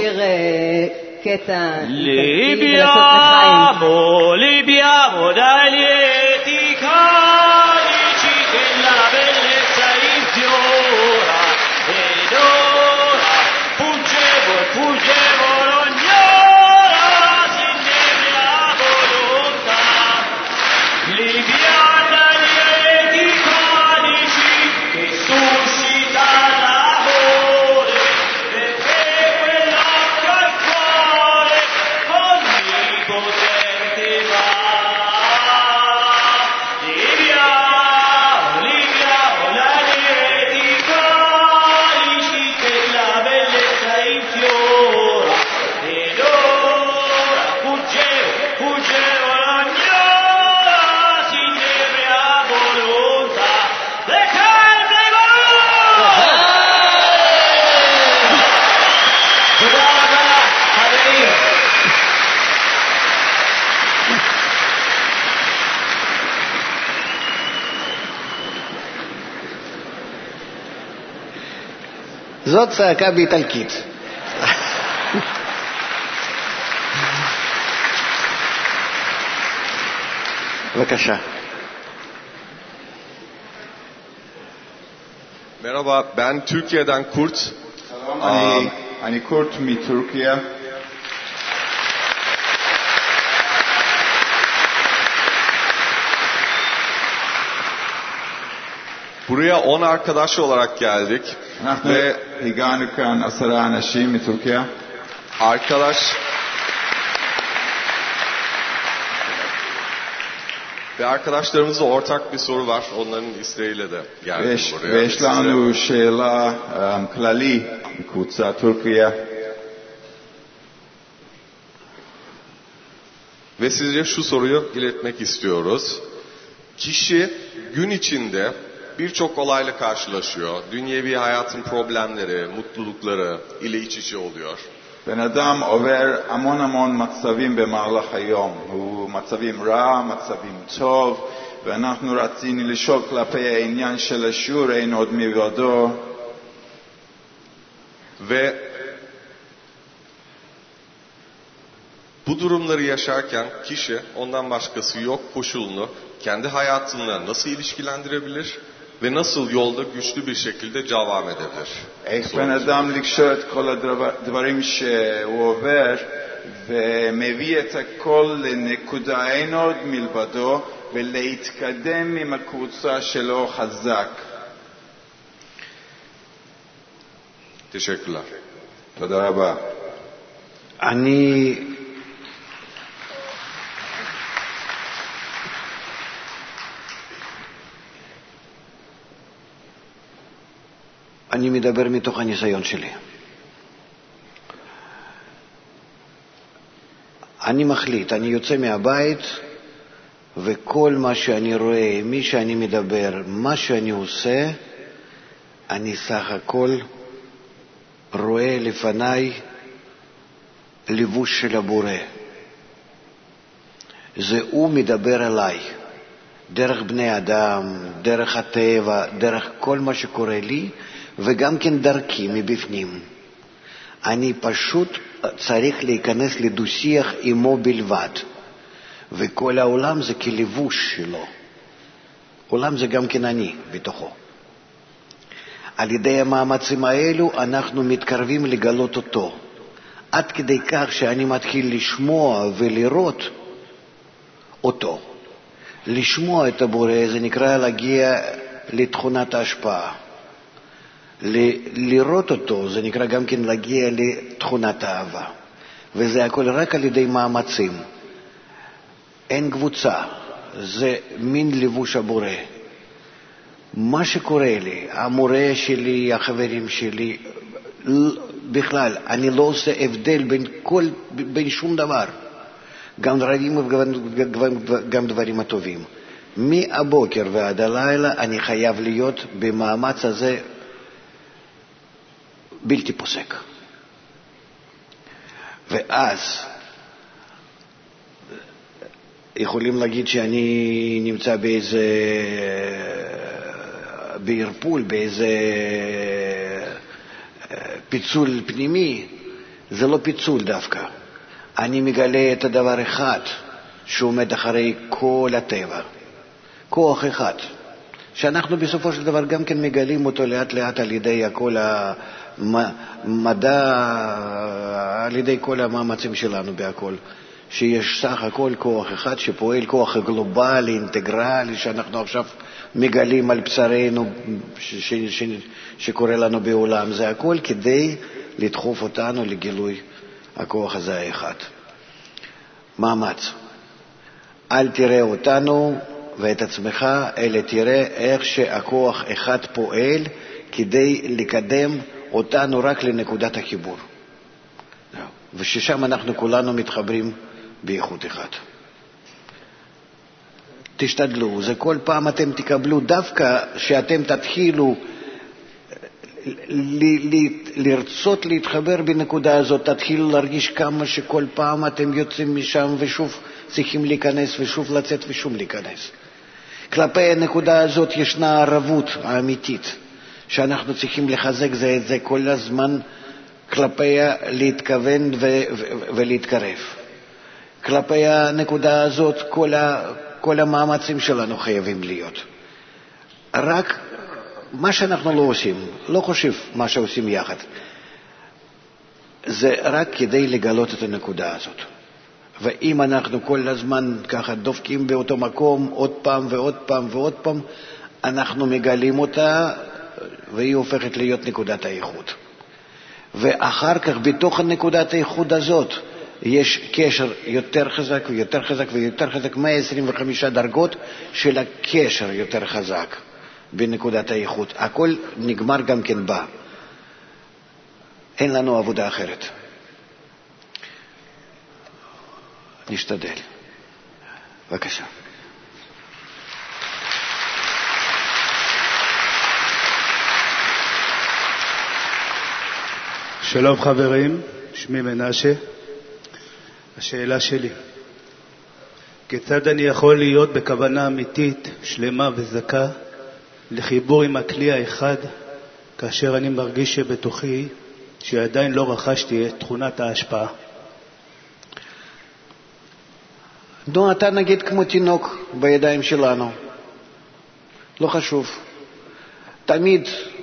Libiamo dai lieti calici che la bellezza infiora, ed ora fuggevole ognora si innebria volontà. Libiamo dai lieti calici che suscita l'amore, perché quell'occhio al cuore onnipotente va. Libiamo dai lieti calici che la bellezza infiora, ed ora fuggevole ognora si innebria volontà. Le calme volontà. זאת צעקה באיטלקית. בבקשה. Merhaba, ben Türkiye'den Kurt. אני קורט מטורקיה. Buraya 10 arkadaş olarak geldik. אנחנו ve הגענו כאן 10 אנשים מטורקיה. arkadaşlarımızla ortak bir soru var. Onların isteğiyle de geldik buraya. ויש לנו שאלה כללי מקבוצת טורקיה. Ve sizce şu soruyu iletmek istiyoruz. Kişi gün içinde birçok olayla karşılaşıyor. Dünyevi hayatın problemleri, mutlulukları ile iç içe oluyor. בן אדם עובר המון המון מצבים במהלך היום. הוא מצבים רע, מצבים טוב, ואנחנו רצינו לשאול כלפי העניין של השיעור אין עוד מלבדו. Ve bu durumları yaşarken kişi ondan başkası yok koşulunu kendi hayatında nasıl ilişkilendirebilir ve nasıl yolda güçlü bir şekilde devam edebilir? איך בן אדם לקשור את כל הדברים שהוא עובר ומביא את הכל לנקודה אין עוד מלבדו ולהתקדם עם הקבוצה שלו חזק. Teşekkürler. תודה רבה. אני מדבר מתוך הניסיון שלי. אני מחליט, אני יוצא מהבית, וכל מה שאני רואה, מי שאני מדבר, מה שאני עושה, אני סך הכל רואה לפניי לבוש של הבורא. זה הוא מדבר אליי, דרך בני אדם, דרך הטבע, דרך כל מה שקורה לי, וגם כן דרכי מבפנים. אני פשוט צריך להיכנס לדו-שיח עמו בלבד. וכל העולם זה כלבוש שלו. עולם זה גם כן אני בתוכו. על ידי המאמצים האלו אנחנו מתקרבים לגלות אותו. עד כדי כך שאני מתחיל לשמוע ולראות אותו. לשמוע את הבורא זה נקרא להגיע לתכונת ההשפעה. לראות אותו זה נקרא גם כן להגיע לתכונת האהבה. וזה הכל רק על ידי מאמצים. אין קבוצה, זה מין לבוש הבורא. מה שקורה לי, המורה שלי, החברים שלי, בכלל, אני לא עושה הבדל בין שום דבר. גם דברים וגם דברים הטובים. מהבוקר ועד הלילה אני חייב להיות במאמץ הזה בלתי פוסק. ואז יכולים להגיד שאני נמצא באיזה בערפול, באיזה פיצול פנימי. זה לא פיצול דווקא. אני מגלה את הדבר אחד שעומד אחרי כל הטבע. כוח אחד. שאנחנו בסופו של דבר גם כן מגלים אותו לאט לאט על ידי כל המדע, על ידי כל המאמצים שלנו בהכל. שיש סך הכל כוח אחד שפועל, כוח גלובלי, אינטגרלי, שאנחנו עכשיו מגלים על בשרנו שקורה לנו בעולם. זה הכל כדי לדחוף אותנו לגילוי הכוח הזה האחד. מאמץ. אל תראה אותנו ואת עצמך, אלא תראה איך שהכוח אחד פועל כדי לקדם אותנו רק לנקודת החיבור. וששם אנחנו כולנו מתחברים באיכות אחד. תשתדלו, זה כל פעם אתם תקבלו, דווקא שאתם תתחילו לרצות להתחבר בנקודה הזאת, תתחילו להרגיש כמה שכל פעם אתם יוצאים משם ושוב צריכים להיכנס ושוב לצאת ושוב להיכנס. כלפי הנקודה הזאת ישנה ערבות האמיתית, שאנחנו צריכים לחזק זה את זה כל הזמן, כלפיה להתכוון ולהתקרב. כלפי הנקודה הזאת כל המאמצים שלנו חייבים להיות. רק מה שאנחנו לא עושים, לא חושב מה שעושים יחד, זה רק כדי לגלות את הנקודה הזאת. ואם אנחנו כל הזמן ככה דופקים באותו מקום עוד פעם ועוד פעם ועוד פעם, אנחנו מגלים אותה והיא הופכת להיות נקודת האיחוד. ואחר כך בתוך הנקודת האיחוד הזאת יש קשר יותר חזק ויותר חזק ויותר חזק, 125 דרגות של הקשר יותר חזק בנקודת האיחוד. הכל נגמר גם כן בה. אין לנו עבודה אחרת. נשתדל. בבקשה. שלום חברים, שמי מנשה. השאלה שלי, כיצד אני יכול להיות בכוונה אמיתית, שלמה וזכה, לחיבור עם הכלי האחד, כאשר אני מרגיש שבתוכי שעדיין לא רכשתי את תכונת ההשפעה? נו, אתה נגיד כמו תינוק בידיים שלנו. לא חשוב. תמיד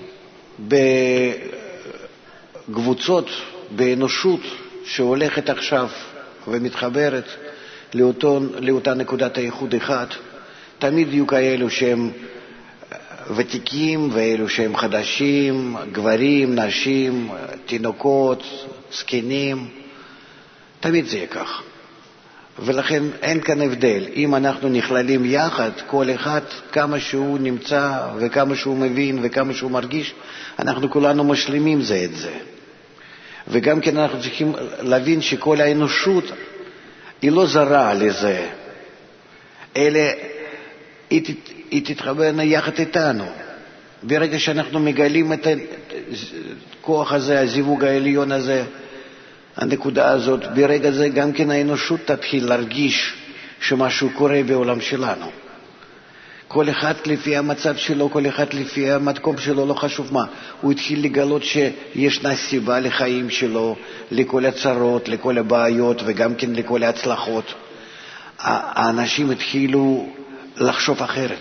בקבוצות, באנושות שהולכת עכשיו ומתחברת לאותה נקודת הייחוד אחד, תמיד יהיו כאלו שהם ותיקים ואלו שהם חדשים, גברים, נשים, תינוקות, זקנים. תמיד זה יהיה כך. ולכן אין כאן הבדל. אם אנחנו נכללים יחד, כל אחד כמה שהוא נמצא וכמה שהוא מבין וכמה שהוא מרגיש, אנחנו כולנו משלימים זה את זה. וגם כן אנחנו צריכים להבין שכל האנושות היא לא זרה לזה, אלא היא תתחברנה יחד איתנו. ברגע שאנחנו מגלים את הכוח הזה, הזיווג העליון הזה, הנקודה הזאת, ברגע זה גם כן האנושות תתחיל להרגיש שמשהו קורה בעולם שלנו. כל אחד לפי המצב שלו, כל אחד לפי המתקום שלו, לא חשוב מה. הוא התחיל לגלות שישנה סיבה לחיים שלו, לכל הצרות, לכל הבעיות וגם כן לכל ההצלחות. האנשים התחילו לחשוב אחרת.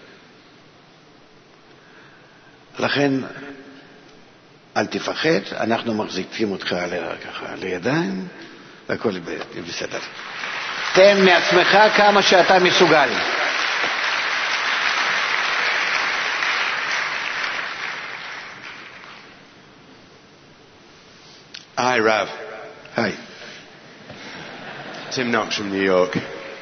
לכן אל תפחד, אנחנו מחזיקים אותך ככה לידיים, והכל בסדר. תן מעצמך כמה שאתה מסוגל. Hi, Rav. Hi. Tim Knox from New York.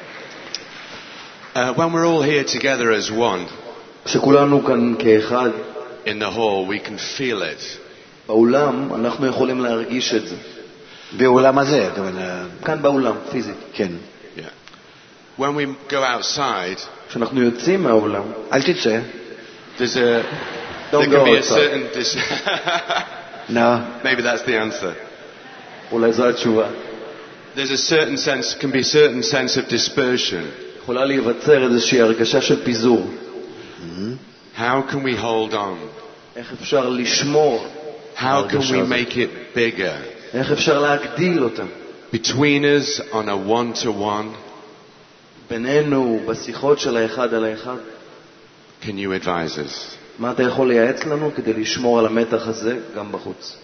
When we're all here together as one, שכולנו כאן כאחד, in the hall, we can feel it. באולם אנחנו יכולים להרגיש את זה. בעולם הזה, כאן באולם, פיזית. כן. Yeah. When we go outside, כשאנחנו יוצאים מהאולם, אל תצא. there's a Don't there go can be a outside. certain No. maybe that's the answer. אולי זו התשובה. There's a certain sense, can be a certain sense of dispersion. יכולה להיווצר איזושהי הרגשה של פיזור. How can we hold on? איך אפשר לשמור? How can we make it bigger? איך אפשר להגדיל אותה? Between us on a one-to-one, בינינו בשיחות של האחד על האחד. can you advise us? מה אתה יכול לייעץ לנו כדי לשמור על המתח הזה גם בחוץ?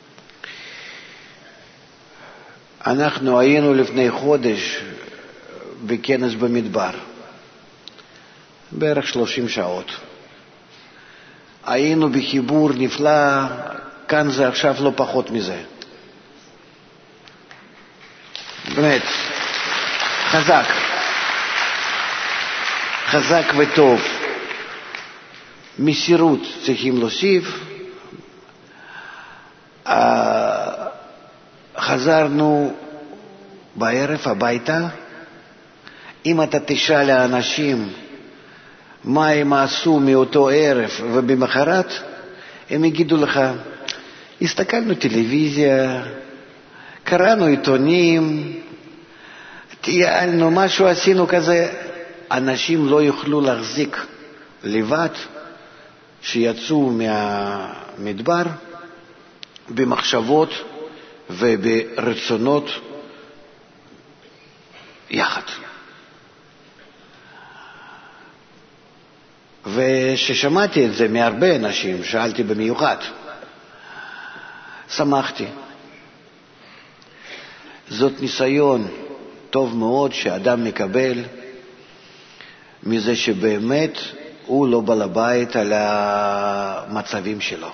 אנחנו היינו לפני חודש בכנס במדבר, בערך 30 שעות. היינו בחיבור נפלא, כאן זה עכשיו לא פחות מזה. באמת, חזק. חזק וטוב. מסירות צריכים להוסיף. חזרנו בערב הביתה. אם אתה תשאל לאנשים מה הם עשו מאותו ערב ובמחרת, הם יגידו לך, הסתכלנו טלוויזיה, קראנו עיתונים, טיילנו, משהו עשינו כזה. אנשים לא יוכלו להחזיק לבד שיצאו מהמדבר במחשבות וברצונות יחד. וששמעתי את זה מהרבה אנשים, שאלתי במיוחד, שמחתי. זאת ניסיון טוב מאוד שאדם מקבל מזה שבאמת הוא לא בעל הבית על המצבים שלו.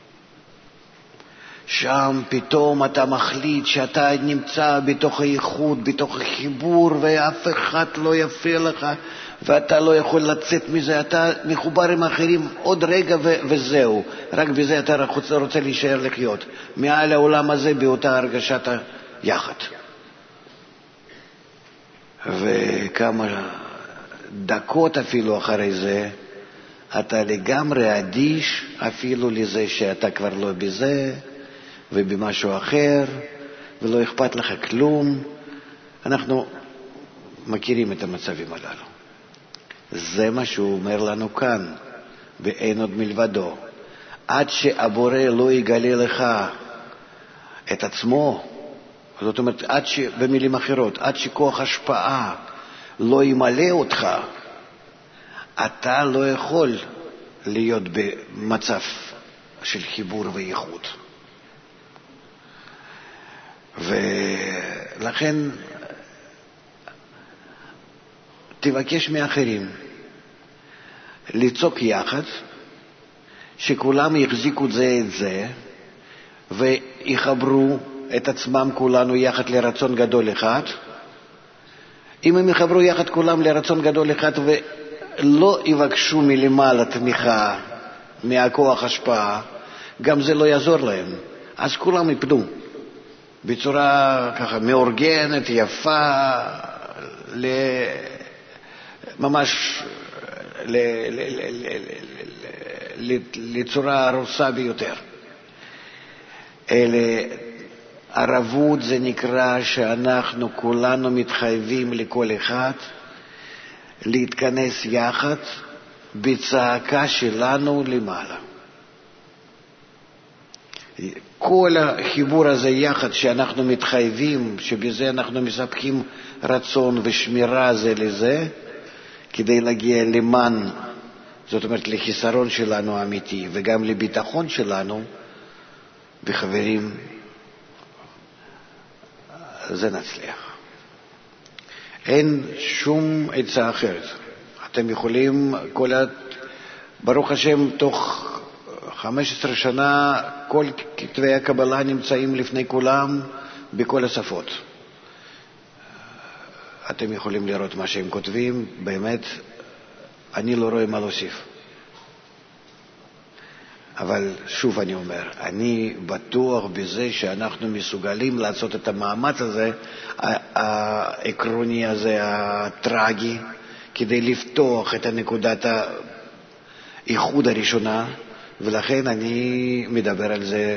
שם פתאום אתה מחליט שאתה נמצא בתוך הייחוד, בתוך החיבור, ואף אחד לא יפריע לך, ואתה לא יכול לצאת מזה, אתה מחובר עם אחרים עוד רגע וזהו. רק בזה אתה רוצה להישאר לחיות. מעל העולם הזה באותה הרגשת יחד. וכמה דקות אפילו אחרי זה, אתה לגמרי אדיש אפילו לזה שאתה כבר לא בזה ובמשהו אחר, ולא אכפת לך כלום. אנחנו מכירים את המצבים הללו. זה מה שהוא אומר לנו כאן, ואין עוד מלבדו. עד שהבורא לא יגלה לך את עצמו, זאת אומרת, במילים אחרות, עד שכוח השפעה לא ימלא אותך, אתה לא יכול להיות במצב של חיבור וייחוד. ולכן תבקש מאחרים לצעוק יחד, שכולם יחזיקו זה את זה ויחברו את עצמם כולנו יחד לרצון גדול אחד. אם הם יחברו יחד כולם לרצון גדול אחד ולא יבקשו מלמעלה תמיכה מהכוח השפעה, גם זה לא יעזור להם. אז כולם יפנו בצורה ככה מאורגנת, יפה, ממש לצורה הרוסה ביותר. ערבות זה נקרא שאנחנו כולנו מתחייבים לכל אחד להתכנס יחד בצעקה שלנו למעלה. כל החיבור הזה יחד שאנחנו מתחייבים, שבזה אנחנו מספקים רצון ושמירה זה לזה, כדי להגיע למען, זאת אומרת לחיסרון שלנו האמיתי וגם לביטחון שלנו, וחברים, זה נצליח. אין שום עצה אחרת. אתם יכולים, ברוך השם, תוך 15 שנה כל כתבי הקבלה נמצאים לפני כולם בכל השפות. אתם יכולים לראות מה שהם כותבים, באמת אני לא רואה מה להוסיף. אבל שוב אני אומר, אני בטוח בזה שאנחנו מסוגלים לעשות את המאמץ הזה, העקרוני הזה, הטרגי, כדי לפתוח את נקודת האיחוד הראשונה, ולכן אני מדבר על זה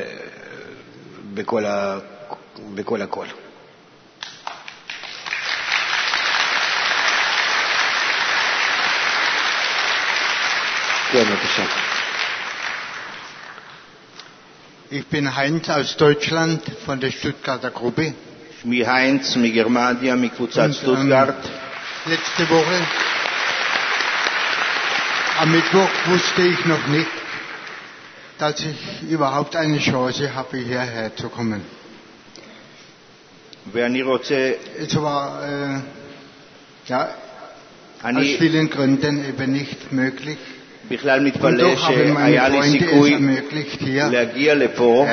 בכל הקול. כן, בבקשה. Ich bin Heinz aus Deutschland von der Stuttgarter Gruppe. שמי היינץ מגרמניה, מקבוצת סטוטגרט. Letzte Woche, am Mittwoch, wusste ich noch nicht, dass ich überhaupt eine Chance habe, hierher zu kommen. ואני רוצה... Es war aus vielen Gründen eben nicht möglich. בכלל מתפלא שהיה לי סיכוי להגיע לפה.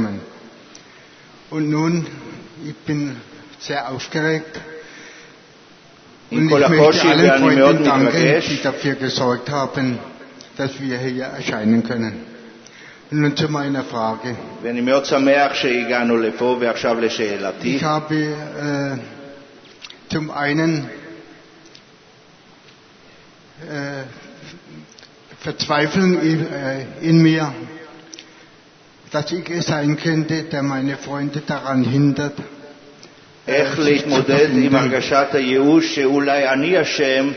Und nun, ich bin sehr aufgeregt. Und ich möchte allen Freunden danken, die dafür gesorgt haben, dass wir hier erscheinen können. Und nun zu meiner Frage. ואני מאוד שמח שהגענו לפה, ועכשיו לשאלתי. Ich habe zum einen Verzweiflung in mir, dass ich es sein könnte, der meine Freunde daran hindert. איך להתמודד עם הרגשת הייאוש שאולי אני אשם,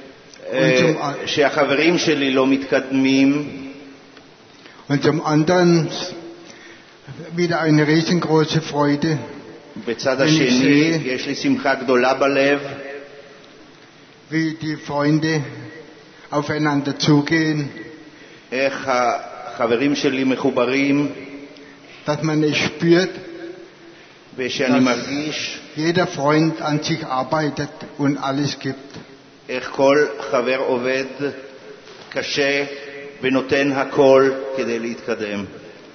שהחברים שלי לא מתקדמים. Und zum anderen wieder eine riesengroße Freude. בצד השני יש לי שמחה גדולה בלב. Wie die Freunde aufeinander zugehen, איך החברים שלי מחוברים, dass man es spürt, ושאני מרגיש jeder Freund an sich arbeitet und alles gibt. איך כל חבר עובד קשה ונותן הכל כדי להתקדם.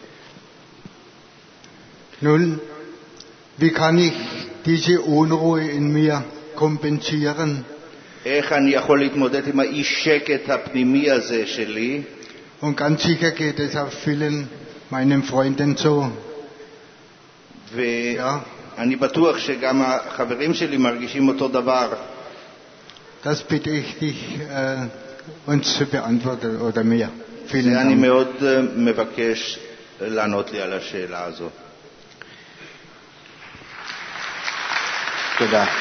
Nun, wie kann ich diese Unruhe in mir kompensieren? איך אני יכול להתמודד עם האי שקט הפנימי הזה שלי? Und ganz sicher geht es auch vielen meinen Freunden so. אני בטוח שגם החברים שלי מרגישים אותו דבר. Das bitte ich dich, uns zu beantworten oder mir. Vielen Dank. אני מאוד מבקש לענות לי על השאלה הזו. תודה.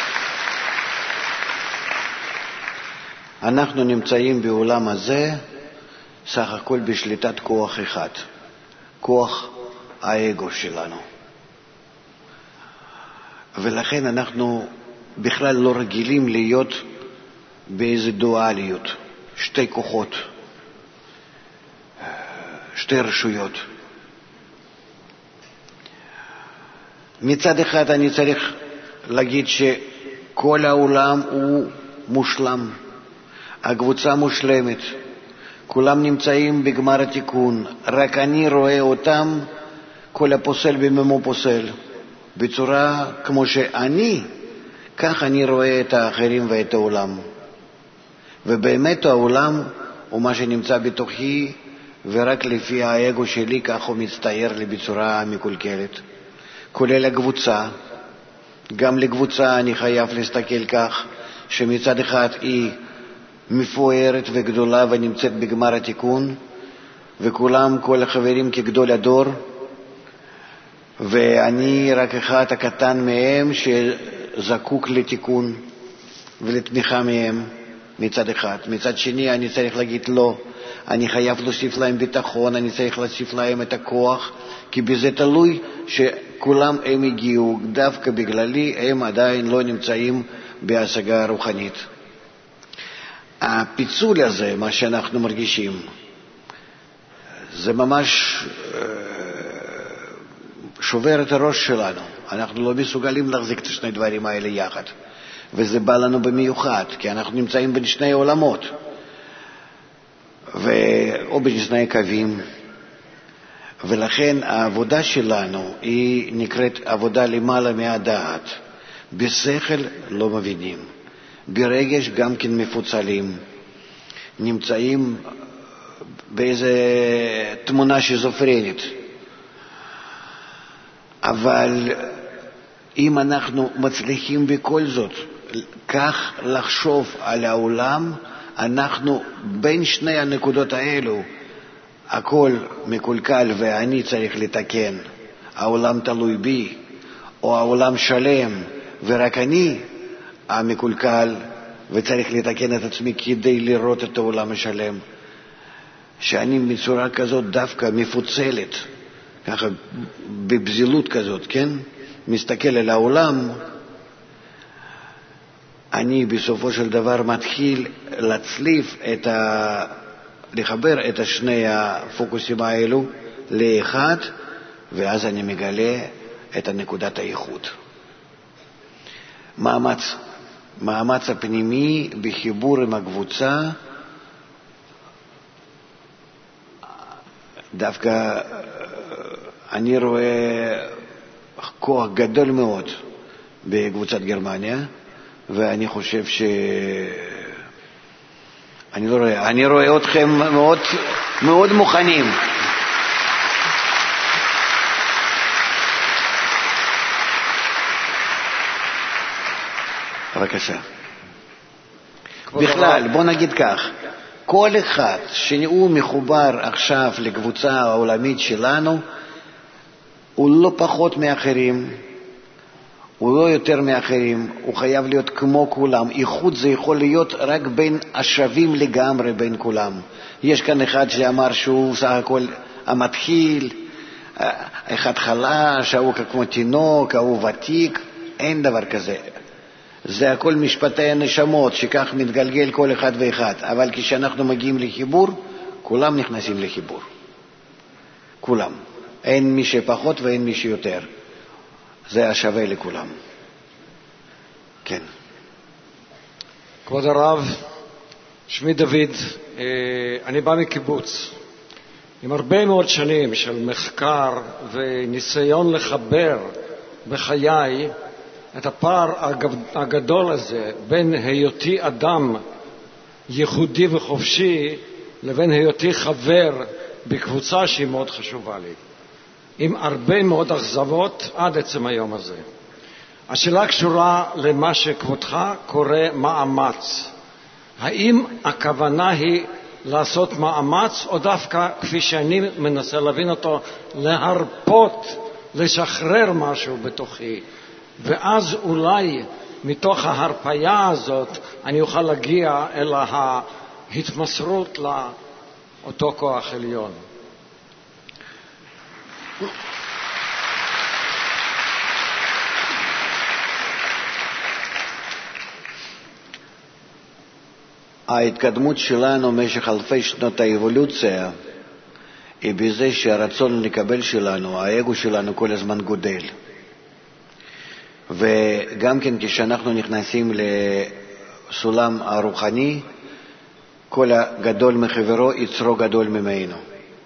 אנחנו נמצאים בעולם הזה סך הכל בשליטת כוח אחד, כוח האגו שלנו. ולכן אנחנו בכלל לא רגילים להיות באיזו דואליות, שתי כוחות, שתי רשויות. מצד אחד אני צריך להגיד שכל העולם הוא מושלם, הקבוצה מושלמת, כולם נמצאים בגמר התיקון, רק אני רואה אותם, כל הפוסל בממו פוסל, בצורה כמו שאני, כך אני רואה את האחרים ואת העולם. ובאמת העולם הוא מה שנמצא בתוכי, ורק לפי האגו שלי כך הוא מצטייר לי בצורה מקולקלת. כולל הקבוצה, גם לקבוצה אני חייב להסתכל כך, שמצד אחד היא מפוארת וגדולה ונמצאת בגמר התיקון, וכולם, כל החברים כגדול הדור, ואני רק אחד הקטן מהם שזקוק לתיקון ולתמיכה מהם מצד אחד. מצד שני אני צריך להגיד לא, אני חייב להוסיף להם ביטחון, אני צריך להוסיף להם את הכוח, כי בזה תלוי שכולם הם הגיעו, דווקא בגללי הם עדיין לא נמצאים בהשגה רוחנית. הפיצול הזה, מה שאנחנו מרגישים, זה ממש שובר את הראש שלנו. אנחנו לא מסוגלים להחזיק את שני דברים האלה יחד. וזה בא לנו במיוחד, כי אנחנו נמצאים בין שני עולמות. או בין שני קווים. ולכן העבודה שלנו היא נקראת עבודה למעלה מהדעת. בשכל לא מבינים. ברגש גם כן מפוצלים. נמצאים באיזו תמונה שיזופרנית. אבל אם אנחנו מצליחים בכל זאת כך לחשוב על העולם, אנחנו בין שני הנקודות האלו, הכל מקולקל ואני צריך לתקן, העולם תלוי בי, או העולם שלם ורק אני המקולקל וצריך לתקן את עצמי כדי לראות את העולם השלם, שאני בצורה כזאת דווקא מפוצלת, ככה בבזילות כזאת, כן? מסתכל על העולם, אני בסופו של דבר מתחיל להצליף לחבר את שני הפוקוסים האלו לאחד, ואז אני מגלה את נקודת האיחוד. מאמץ הפנימי בחיבור עם הקבוצה, דווקא אני רואה כוח גדול מאוד בקבוצת גרמניה, ואני חושב אני רואה אתכם מאוד, מאוד מוכנים. בבקשה. בכלל, בוא נגיד כך, כל אחד שהוא מחובר עכשיו לקבוצה העולמית שלנו, הוא לא פחות מאחרים, הוא לא יותר מאחרים, הוא חייב להיות כמו כולם. איחוד זה יכול להיות רק בין השווים לגמרי בין כולם. יש כאן אחד שאמר שהוא סך הכל המתחיל, אחד חלש, הוא כמו תינוק, הוא ותיק, אין דבר כזה. זה הכל משפטי הנשמות, שכך מתגלגל כל אחד ואחד. אבל כשאנחנו מגיעים לחיבור, כולם נכנסים לחיבור. כולם. אין מי שפחות ואין מי שיותר. זה השווה לכולם. כן. כבוד הרב, שמי דוד, אני בא מקיבוץ. עם הרבה מאוד שנים של מחקר וניסיון לחבר בחיי את הפער הגדול הזה בין היותי אדם ייחודי וחופשי לבין היותי חבר בקבוצה שהיא מאוד חשובה לי. עם הרבה מאוד אכזבות עד עצם היום הזה. השאלה קשורה למה שכבודך קורא מאמץ. האם הכוונה היא לעשות מאמץ, או דווקא, כפי שאני מנסה להבין אותו, להרפות, לשחרר משהו בתוכי, ואז אולי מתוך ההרפיה הזאת אני אוכל להגיע אל ההתמסרות לאותו כוח עליון. ההתקדמות שלנו במשך אלפי שנות האבולוציה היא בזה שהרצון לקבל שלנו, האגו שלנו כל הזמן גודל. וגם כן כשאנחנו נכנסים לסולם הרוחני, כל הגדול מחברו יצרו גדול ממנו.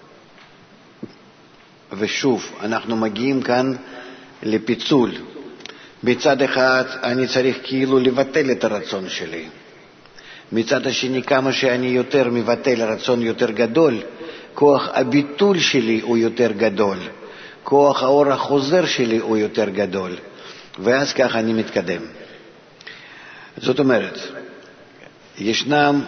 ושוב, אנחנו מגיעים כאן לפיצול. בצד אחד אני צריך כאילו לבטל את הרצון שלי. מצד השני, כמה שאני יותר מבטל רצון יותר גדול, כוח הביטול שלי הוא יותר גדול, כוח האור החוזר שלי הוא יותר גדול, ואז ככה אני מתקדם. זאת אומרת, ישנם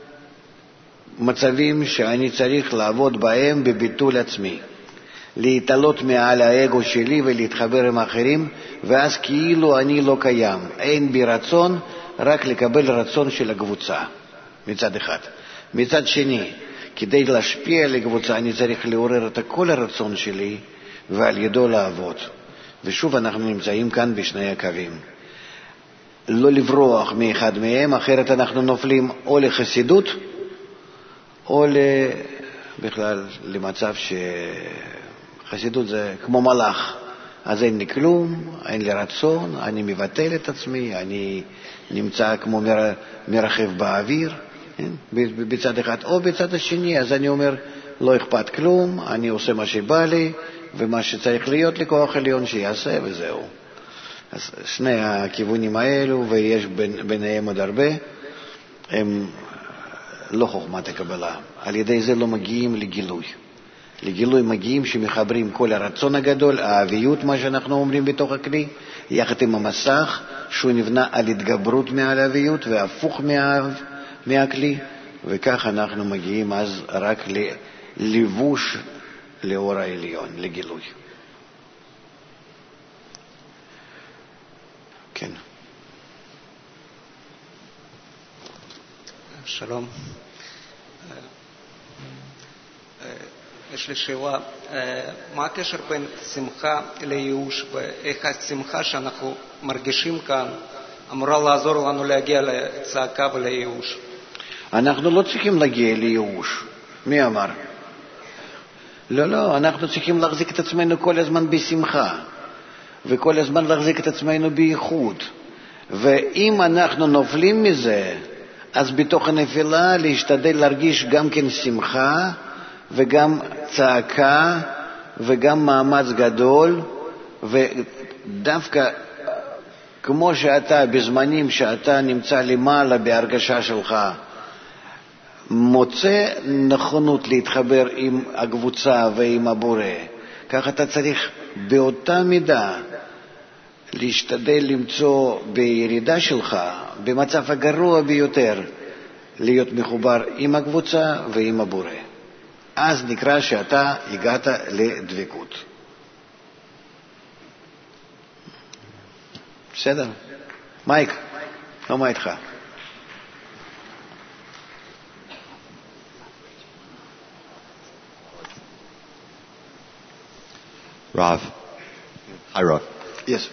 מצבים שאני צריך לעבוד בהם בביטול עצמי, להתעלות מעל האגו שלי ולהתחבר עם האחרים, ואז כאילו אני לא קיים, אין בי רצון, רק לקבל רצון של הקבוצה מצד אחד. מצד שני, כדי להשפיע על הקבוצה אני צריך לעורר את כל הרצון שלי ועל ידו לעבוד. ושוב אנחנו נמצאים כאן בשני הקווים. לא לברוח מאחד מהם, אחרת אנחנו נופלים או לחסידות או בכלל למצב שחסידות זה כמו מלאך. אז אין לי כלום, אין לי רצון, אני מבטל את עצמי, אני נמצא כמו מרחב באוויר, בצד אחד. או בצד השני, אז אני אומר, לא אכפת כלום, אני עושה מה שבא לי, ומה שצריך להיות לכוח עליון שיעשה, וזהו. אז שני הכיוונים האלו, ויש ביניהם עוד הרבה, הם לא חוכמת הקבלה. על ידי זה לא מגיעים לגילוי. לגילוי מגיעים שמחברים כל הרצון הגדול, האביות, מה שאנחנו אומרים בתוך הכלי, יחד עם המסך, שהוא נבנה על התגברות מעל האביות והפוך מהכלי, וכך אנחנו מגיעים אז רק ללבוש לאור העליון, לגילוי. כן. שלום. יש לי שאלה, מה הקשר בין שמחה לייאוש, ואיך השמחה שאנחנו מרגישים כאן אמורה לעזור לנו להגיע לצעקה ולייאוש? אנחנו לא צריכים להגיע לייאוש. מי אמר? לא, אנחנו צריכים להחזיק את עצמנו כל הזמן בשמחה, וכל הזמן להחזיק את עצמנו בייחוד. ואם אנחנו נופלים מזה, אז בתוך הנפילה להשתדל להרגיש גם כן שמחה, וגם צעקה, וגם מאמץ גדול, ודווקא כמו שאתה בזמנים שאתה נמצא למעלה בהרגשה שלך, מוצא נכונות להתחבר עם הקבוצה ועם הבורא, כך אתה צריך באותה מידה להשתדל למצוא בירידה שלך, במצב הגרוע ביותר, להיות מחובר עם הקבוצה ועם הבורא. אז נקרא שאתה הגעת לדבקות. בסדר? מייק, לא מה איתך? Rav. Hi, Rav. Yes.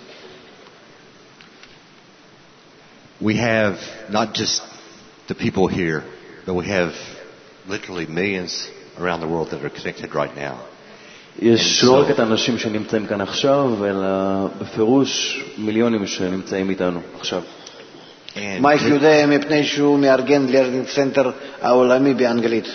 We have not just the people here, but we have literally millions around the world that are connected right now. יש לא רק את האנשים שנמצאים כאן עכשיו, אלא בפירוש מיליונים שנמצאים איתנו עכשיו. מייק יודע מפני שהוא מארגן לרנינג סנטר העולמי באנגלית.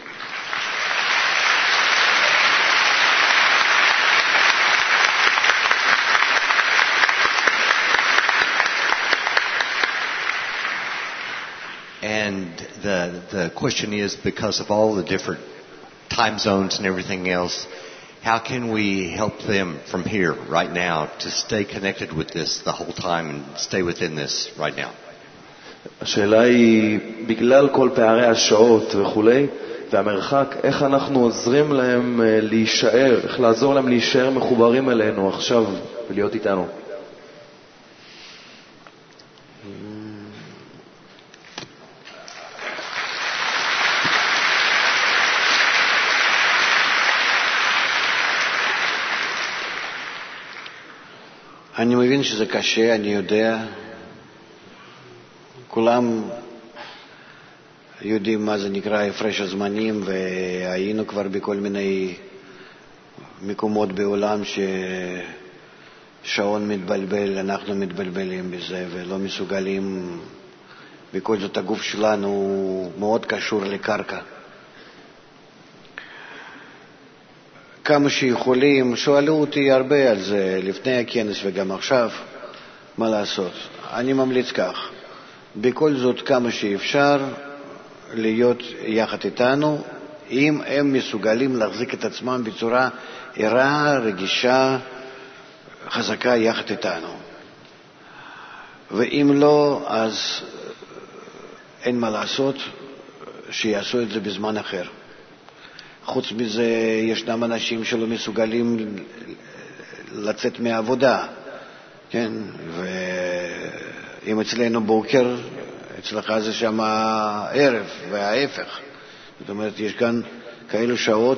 And the question is, because of all the different time zones and everything else, how can we help them from here right now to stay connected with this the whole time and stay within this right now? השאלה היא, בגלל כל פערי השעות וכולי, והמרחק, איך אנחנו עוזרים להם להישאר, איך לעזור להם להישאר מחוברים אלינו עכשיו ולהיות איתנו? אני מבין שזה קשה, אני יודע. כולם יודעים מה זה נקרא הפרש הזמנים, והיינו כבר בכל מיני מקומות בעולם ששעון מתבלבל, אנחנו מתבלבלים בזה ולא מסוגלים. בכל זאת הגוף שלנו מאוד קשור לקרקע. כמה שיכולים, שואלו אותי הרבה על זה לפני הכנס וגם עכשיו, מה לעשות. אני ממליץ כך, בכל זאת כמה שאפשר להיות יחד איתנו, אם הם מסוגלים להחזיק את עצמם בצורה ערה, רגישה, חזקה יחד איתנו. ואם לא, אז אין מה לעשות, שיעשו את זה בזמן אחר. חוץ מזה, ישנם אנשים שלא מסוגלים לצאת מהעבודה, כן? ואם אצלנו בוקר, אצלך זה שם ערב, וההפך. זאת אומרת, יש כאן כאלו שעות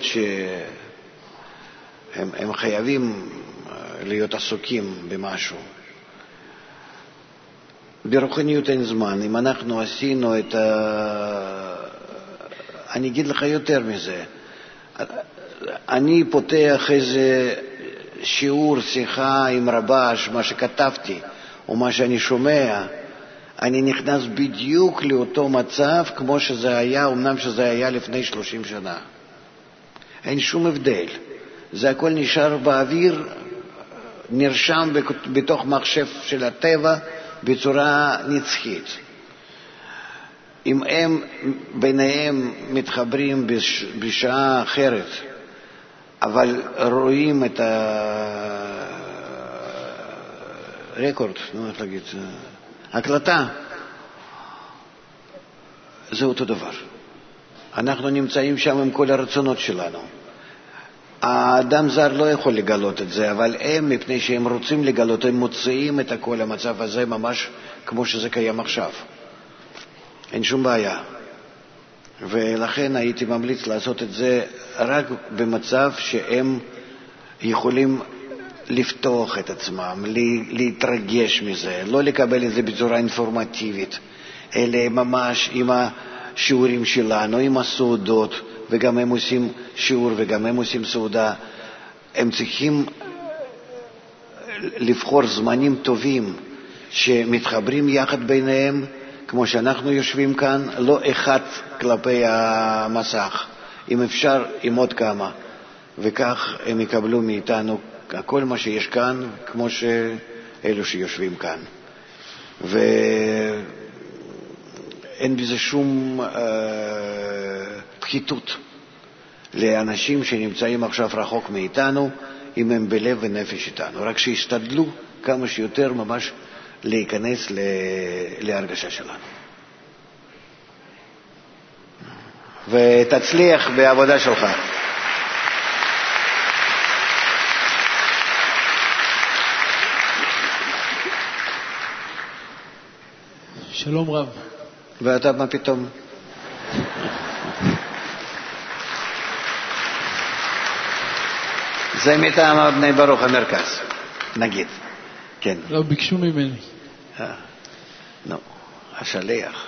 שהם חייבים להיות עסוקים במשהו. ברוחניות אין זמן. אם אנחנו עשינו את אני אגיד לך יותר מזה. אני פותח איזה שיעור, שיחה עם רבש, מה שכתבתי או מה שאני שומע, אני נכנס בדיוק לאותו מצב כמו שזה היה, אמנם שזה היה לפני 30 שנה. אין שום הבדל. זה הכל נשאר באוויר, נרשם בתוך מחשב של הטבע בצורה נצחית. אם הם ביניהם מתחברים בשעה אחרת, אבל רואים את הרקורד, איך להגיד, הקלטה, זה אותו דבר. אנחנו נמצאים שם עם כל הרצונות שלנו. האדם זר לא יכול לגלות את זה, אבל הם, מפני שהם רוצים לגלות, הם מוציאים את כל המצב הזה ממש כמו שזה קיים עכשיו. אין שום בעיה. ולכן הייתי ממליץ לעשות את זה רק במצב שהם יכולים לפתוח את עצמם, להתרגש מזה, לא לקבל את זה בצורה אינפורמטיבית, אלא ממש עם השיעורים שלנו, עם הסעודות, וגם הם עושים שיעור וגם הם עושים סעודה. הם צריכים לבחור זמנים טובים שמתחברים יחד ביניהם, כמו שאנחנו יושבים כאן, לא אחד כלפי המסך, אם אפשר עם עוד כמה, וכך הם יקבלו מאיתנו כל מה שיש כאן, כמו שאלו שיושבים כאן. ואין בזה שום פחיתות לאנשים שנמצאים עכשיו רחוק מאיתנו, אם הם בלב ונפש איתנו. רק שישתדלו כמה שיותר ממש להיכנס להרגשה שלנו. ותצליח בעבודה שלך. שלום רב. ואתה מה פתאום? זה מטעם בני ברוך המרכז, נגיד. כן. לא, ביקשו ממני. לא, השליח.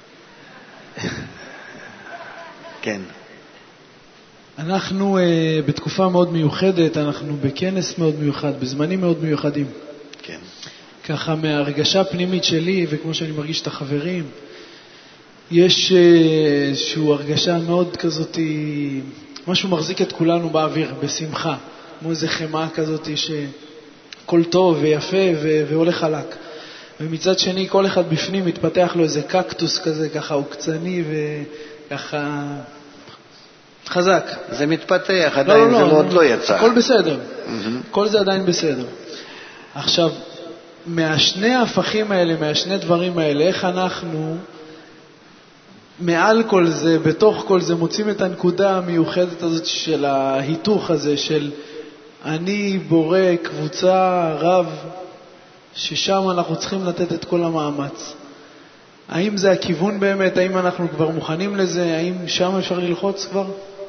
כן. אנחנו בתקופה מאוד מיוחדת, אנחנו בכנס מאוד מיוחד, בזמנים מאוד מיוחדים. כן. ככה מהרגשה הפנימית שלי, וכמו שאני מרגיש את החברים, יש איזושהי הרגשה מאוד כזאת, משהו מחזיק את כולנו באוויר, בשמחה. כמו איזו חמה כזאת שכל טוב ויפה והולך חלק. ומצד שני, כל אחד בפנים מתפתח לו איזה קקטוס כזה, ככה עוקצני וככה חזק. זה מתפתח, עדיין זה עוד לא יצא. הכל בסדר. כל זה עדיין בסדר. עכשיו, מהשני ההפכים האלה, מהשני דברים האלה, איך אנחנו מעל כל זה, בתוך כל זה, מוצאים את הנקודה המיוחדת הזאת של ההיתוך הזה, של אני בורא קבוצה רב, ששם אנחנו צריכים לתת את כל המאמץ. האם זה הכיוון באמת? האם אנחנו כבר מוכנים לזה? האם שם אפשר ללחוץ כבר?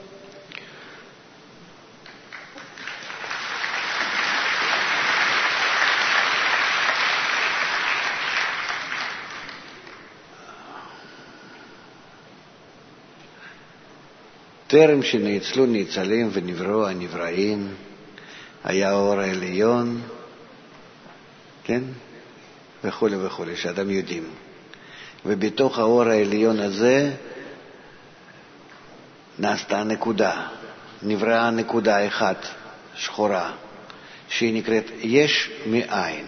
טרם שנאצלו ניצלים ונבראו הנבראים, היה האור העליון, כן? וכו' וכו', שאדם יודעים. ובתוך האור העליון הזה נעשתה נקודה, נבראה נקודה אחת שחורה, שהיא נקראת יש מאין.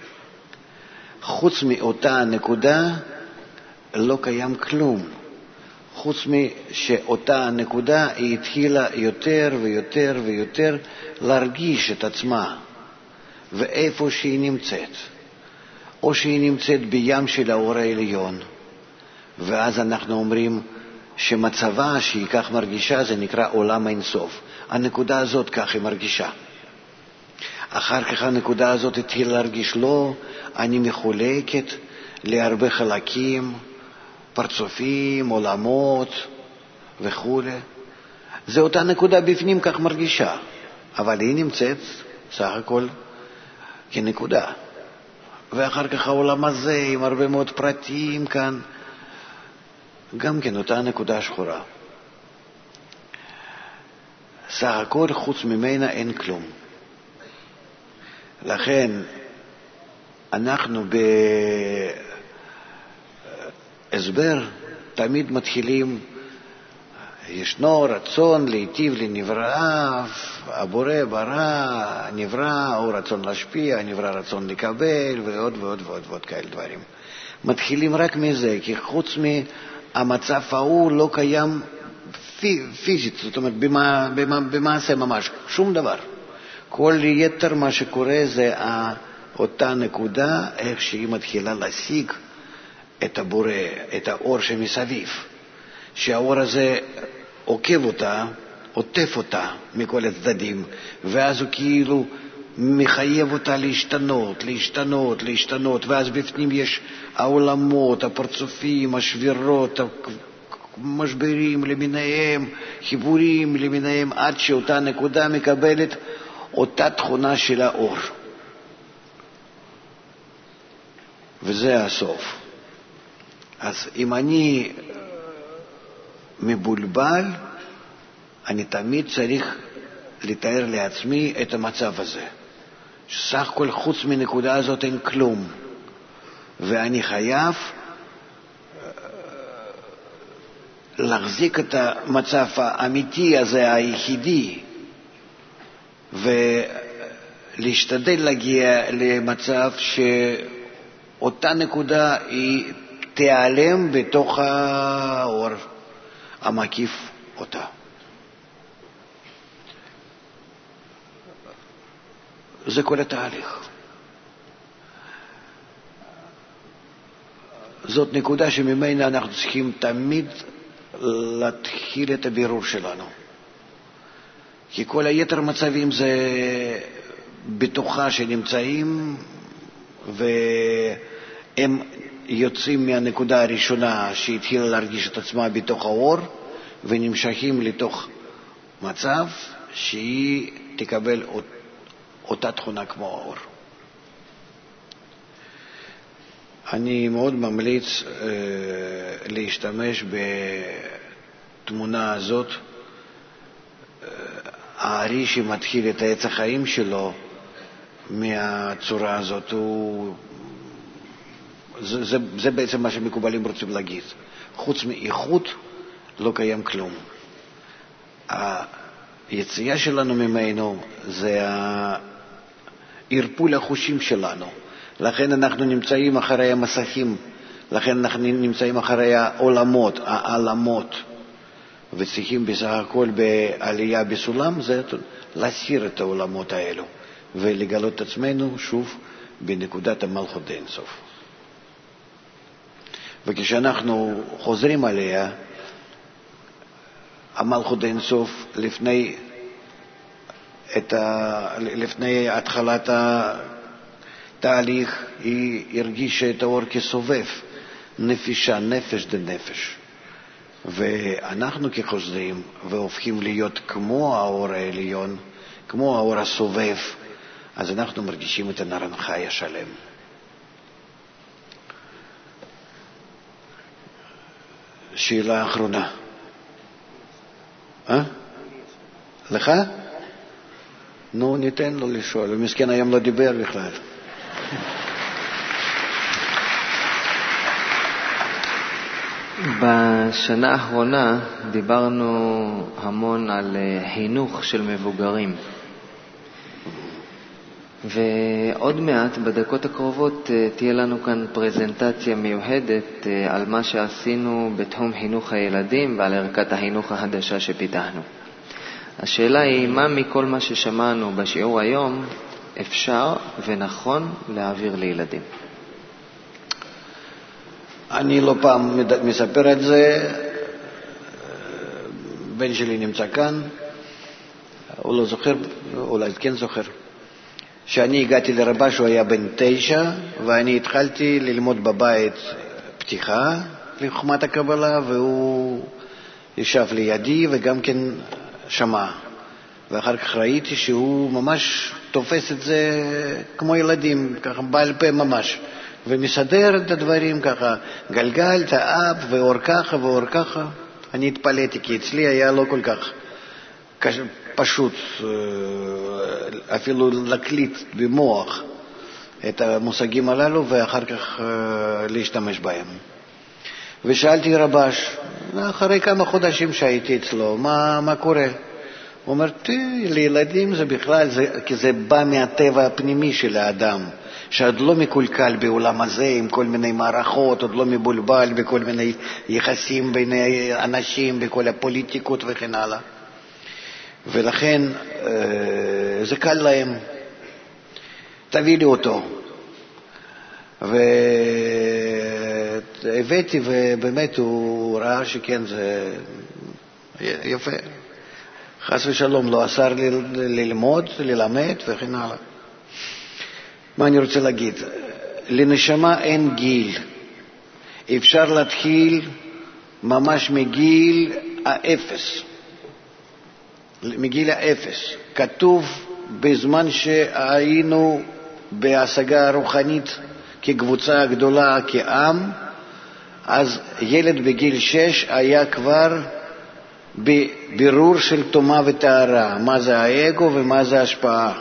חוץ מאותה נקודה לא קיים כלום. חוץ משאותה הנקודה היא התחילה יותר ויותר ויותר להרגיש את עצמה ואיפה שהיא נמצאת. או שהיא נמצאת בים של האור העליון, ואז אנחנו אומרים שמצבה שהיא כך מרגישה זה נקרא עולם האינסוף. הנקודה הזאת כך היא מרגישה. אחר כך הנקודה הזאת התחילה להרגיש לא, אני מחולקת להרבה חלקים, פרצופים, עולמות וכו'. זה אותה נקודה בפנים כך מרגישה, אבל היא נמצאת סך הכל כנקודה. ואחר כך העולם הזה עם הרבה מאוד פרטים כאן, גם כן אותה נקודה שחורה. סך הכל חוץ ממנה אין כלום. לכן אנחנו בהסבר תמיד מתחילים, ישנו רצון להיטיב לנבראיו, הבורא ברא, נברא, או רצון להשפיע, נברא רצון לקבל, ועוד ועוד ועוד ועוד כאלה דברים. מתחילים רק מזה, כי חוץ מהמצב ההוא לא קיים פיזית, זאת אומרת במעשה ממש, שום דבר. כל יתר מה שקורה זה אותה נקודה, איך שהיא מתחילה להשיג את הבורא, את האור שמסביב. שהאור הזה עוקב אותה, עוטף אותה מכל הצדדים, ואז הוא כאילו מחייב אותה להשתנות, להשתנות, להשתנות, ואז בפנים יש העולמות, הפרצופים, השבירות, המשברים למיניהם, חיבורים למיניהם, עד שאותה נקודה מקבלת אותה תכונה של האור. וזה הסוף. אז אם אני מבולבל, אני תמיד צריך לתאר לעצמי את המצב הזה. שסך כל חוץ מנקודה הזאת אין כלום. ואני חייב להחזיק את המצב האמיתי הזה, היחידי, ולהשתדל להגיע למצב שאותה נקודה היא תיעלם בתוך האור המקיף אותה. זה כל התהליך. זאת נקודה שממנה אנחנו צריכים תמיד להתחיל את הבירור שלנו. כי כל היתר מצבים זה בתוכה שנמצאים, והם יוצאים מהנקודה הראשונה שהתחילה להרגיש את עצמה בתוך האור, ונמשכים לתוך מצב שהיא תקבל אותה תכונה כמו האור. אני מאוד ממליץ להשתמש בתמונה הזאת. הארי שמתחיל את העץ החיים שלו מהצורה הזאת, זה בעצם מה שמקובלים רוצים להגיד. חוץ מאיכות לא קיים כלום. היציאה שלנו ממנו זה ערפול החושים שלנו. לכן אנחנו נמצאים אחרי המסכים, לכן אנחנו נמצאים אחרי העולמות, העלמות, וצריכים בסך הכל בעלייה בסולם, זה להסיר את העולמות האלו ולגלות את עצמנו שוב בנקודת המלכות אין סוף. וכשאנחנו חוזרים עליה, המלכות אין סוף לפני התחלת התהליך היא הרגישה את האור כסובב, נפש דנפש. ואנחנו כחוזרים והופכים להיות כמו האור העליון, כמו האור הסובב, אז אנחנו מרגישים את הנרן חי השלם. שאלה אחרונה. לך? נו, ניתן לו לשאול. ומסכן היום לא דיבר בכלל. בשנה האחרונה דיברנו המון על חינוך של מבוגרים. ועוד מעט, בדקות הקרובות, תהיה לנו כאן פרזנטציה מיוחדת על מה שעשינו בתחום חינוך הילדים ועל ערכת החינוך החדשה שפיתחנו. השאלה היא, מה מכל מה ששמענו בשיעור היום אפשר ונכון להעביר לילדים? אני לא פעם מספר את זה, בן שלי נמצא כאן, הוא לא זוכר, אולי כן זוכר. כשאני הגעתי לרבש הוא היה בן 9, ואני התחלתי ללמוד בבית פתיחה לחוכמת הקבלה, והוא ישב לידי וגם כן שמע. ואחר כך ראיתי שהוא ממש תופס את זה כמו ילדים, ככה בעל פה ממש, ומסדר את הדברים ככה, גלגל, תאב, ואור ככה ואור ככה. אני התפלאתי, כי אצלי היה לא כל כך פשוט אפילו להקליט במוח את המושגים הללו ואחר כך להשתמש בהם. ושאלתי רבש, אחרי כמה חודשים שהייתי אצלו, מה קורה? הוא אומר, לילדים זה בכלל, כי זה בא מהטבע הפנימי של האדם, שעוד לא מקולקל בעולם הזה עם כל מיני מערכות, עוד לא מבולבל בכל מיני יחסים בין אנשים, בכל הפוליטיקות וכן הלאה. ולכן זה קל להם. תביא לי אותו. והבאתי, ובאמת הוא ראה שכן, זה יפה. חס ושלום, לא אסר ללמוד, ללמד וכן הלאה. מה אני רוצה להגיד? לנשמה אין גיל. אפשר להתחיל ממש מגיל האפס. מגיל האפס. כתוב בזמן שהיינו בהשגה רוחנית כקבוצה גדולה, כעם, אז ילד בגיל 6 היה כבר בבירור של תומה וטהרה, מה זה האגו ומה זה השפעה.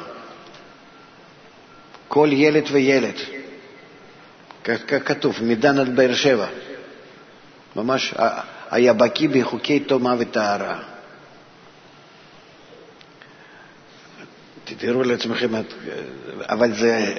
כל ילד וילד. כתוב, מדן עד באר שבע. ממש היה בקיא בחוקי תומה וטהרה. תתארו לעצמכם, אבל זה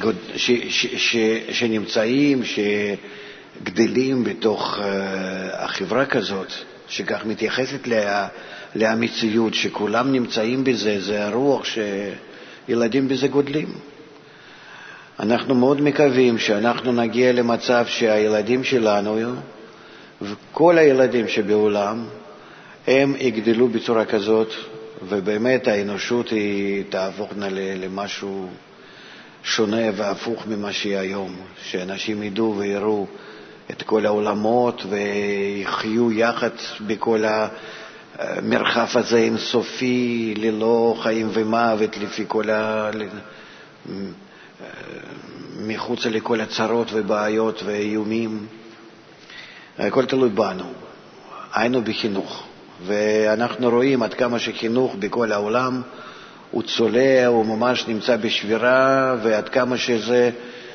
שנמצאים, שגדלים בתוך החברה כזאת, שכך מתייחסת למציאות, שכולם נמצאים בזה, זה הרוח שילדים בזה גודלים. אנחנו מאוד מקווים שאנחנו נגיע למצב שהילדים שלנו, וכל הילדים שבעולם, הם יגדלו בצורה כזאת, ובאמת האנושות היא תהפוכנה למשהו שונה והפוך ממה שהיא היום, שאנשים ידעו ויראו את כל העולמות ויחיו יחד בכל המרחב הזה אינסופי, ללא חיים ומוות, לפי כל מחוץ לכל הצרות ובעיות ואיומים. הכל תלוי בנו, היינו בחינוך. ואנחנו רואים עד כמה שחינוך בכל העולם הוא צולע, הוא ממש נמצא בשבירה, ועד כמה שזה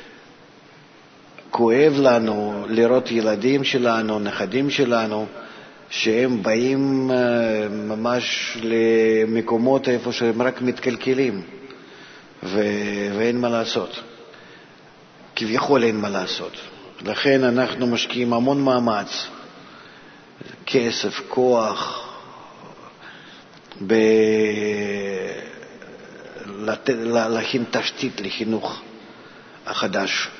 כואב לנו לראות ילדים שלנו, נכדים שלנו, שהם באים ממש למקומות איפה שהם רק מתקלקלים, ואין מה לעשות. כביכול אין מה לעשות. לכן אנחנו משקיעים המון מאמץ, כסף, כוח, להכין תשתית לחינוך החדש.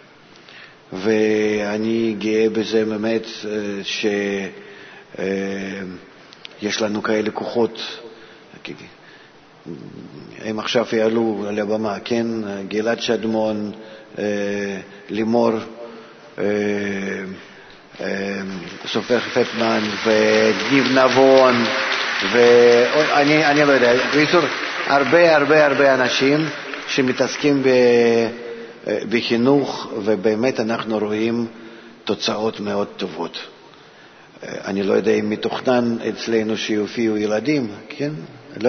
ואני גאה בזה באמת שיש לנו כאלה כוחות. הם עכשיו יעלו על הבמה, כן? גלעד שדמון, לימור, סופר פטמן וניב נבון ואני לא יודע, בקיצור, הרבה אנשים שמתעסקים בחינוך, ובאמת אנחנו רואים תוצאות מאוד טובות. אני לא יודע אם מתוכנן אצלנו שיופיעו ילדים, כן? לא?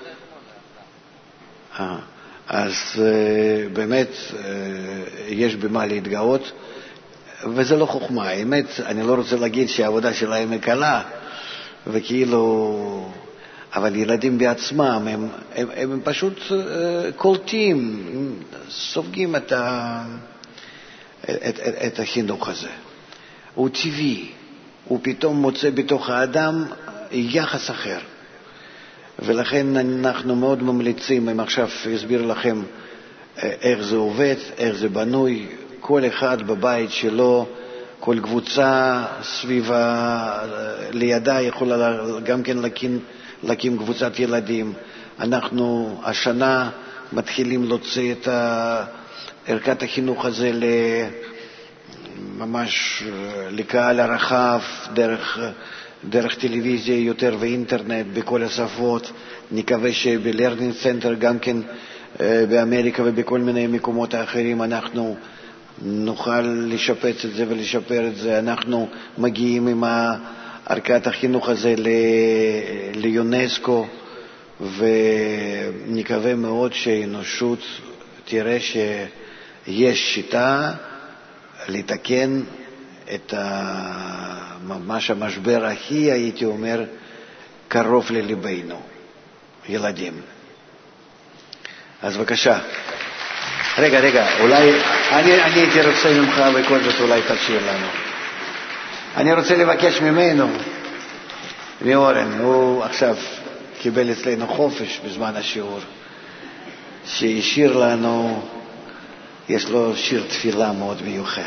אז באמת יש במה להתגאות, וזה לא חוכמה. האמת, אני לא רוצה להגיד שהעבודה שלהם היא קלה, וכאילו, אבל ילדים בעצמם, הם פשוט קולטים, סופגים את החינוך הזה. הוא טבעי, הוא פתאום מוצא בתוך האדם יחס אחר. ולכן אנחנו מאוד ממליצים, אם עכשיו אסביר לכם איך זה עובד, איך זה בנוי, כל אחד בבית שלו, כל קבוצה סביבה לידה יכולה גם כן להקים קבוצת ילדים. אנחנו השנה מתחילים להוציא את ערכת החינוך הזה ממש לקהל הרחב, דרך טלוויזיה יותר ואינטרנט בכל השפות. נקווה שבלרנינג סנטר גם כן באמריקה ובכל מיני מקומות האחרים אנחנו נוכל לשפץ את זה ולשפר את זה. אנחנו מגיעים עם ערכת החינוך הזה ליונסקו, ונקווה מאוד שהאנושות תראה שיש שיטה לתקן את ממש המשבר הכי, הייתי אומר, קרוב ללבנו, ילדים. אז בבקשה. רגע, אולי אני הייתי רוצה ממך בכל זאת אולי תשאיר לנו. אני רוצה לבקש ממנו, מאורן, הוא עכשיו קיבל אצלנו חופש בזמן השיעור, שישיר לנו, יש לו שיר תפילה מאוד מיוחד.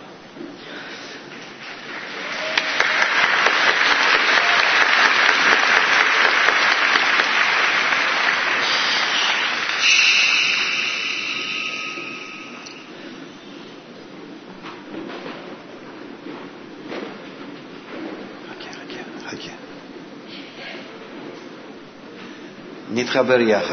נתחבר יחד.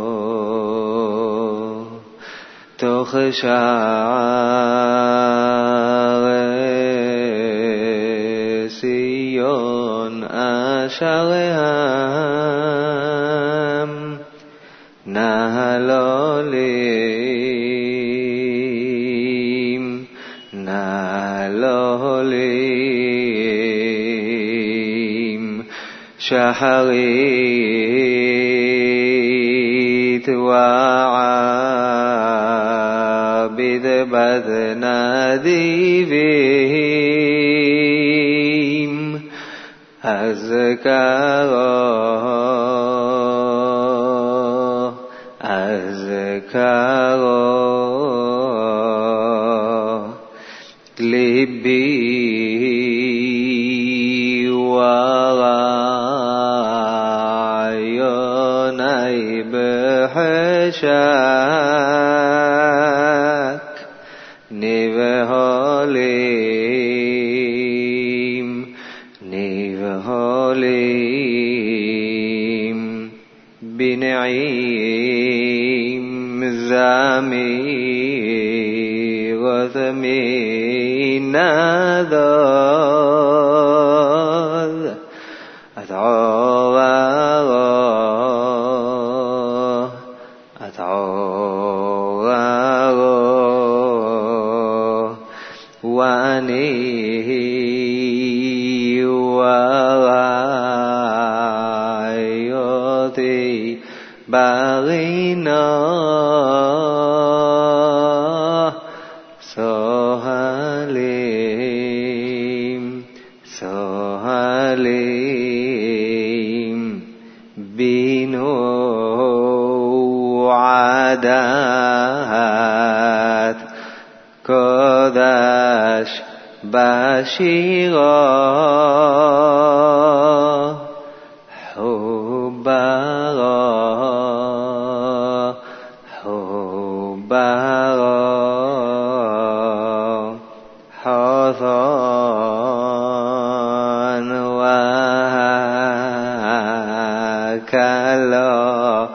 שעה אשריהם נהלולים נהלולים שחרית ועביד בדנדיבים אזכרו ליבי ורעיוני בחשק נבהלים בנעים זמירות מן הדוד התעוררו ואני ורעיותי ברינה סוהלים בינו עדת קודש בשירו חזון והקלו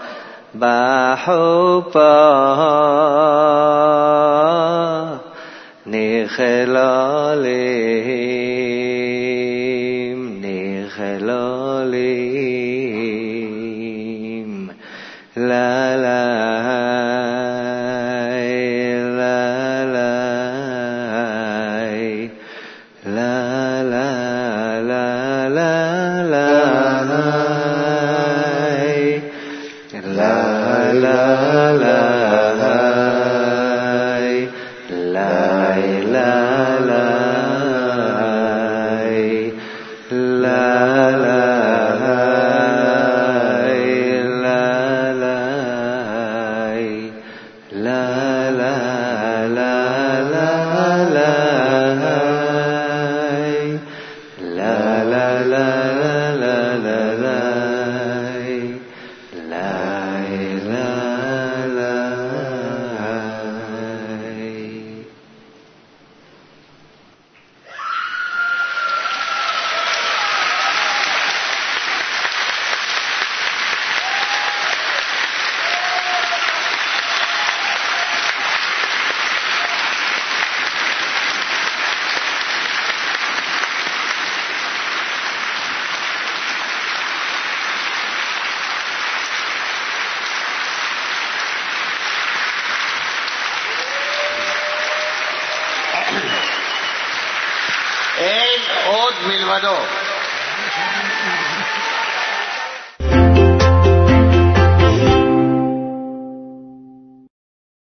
בחופה נכלולים לה לה אין עוד מלבדו.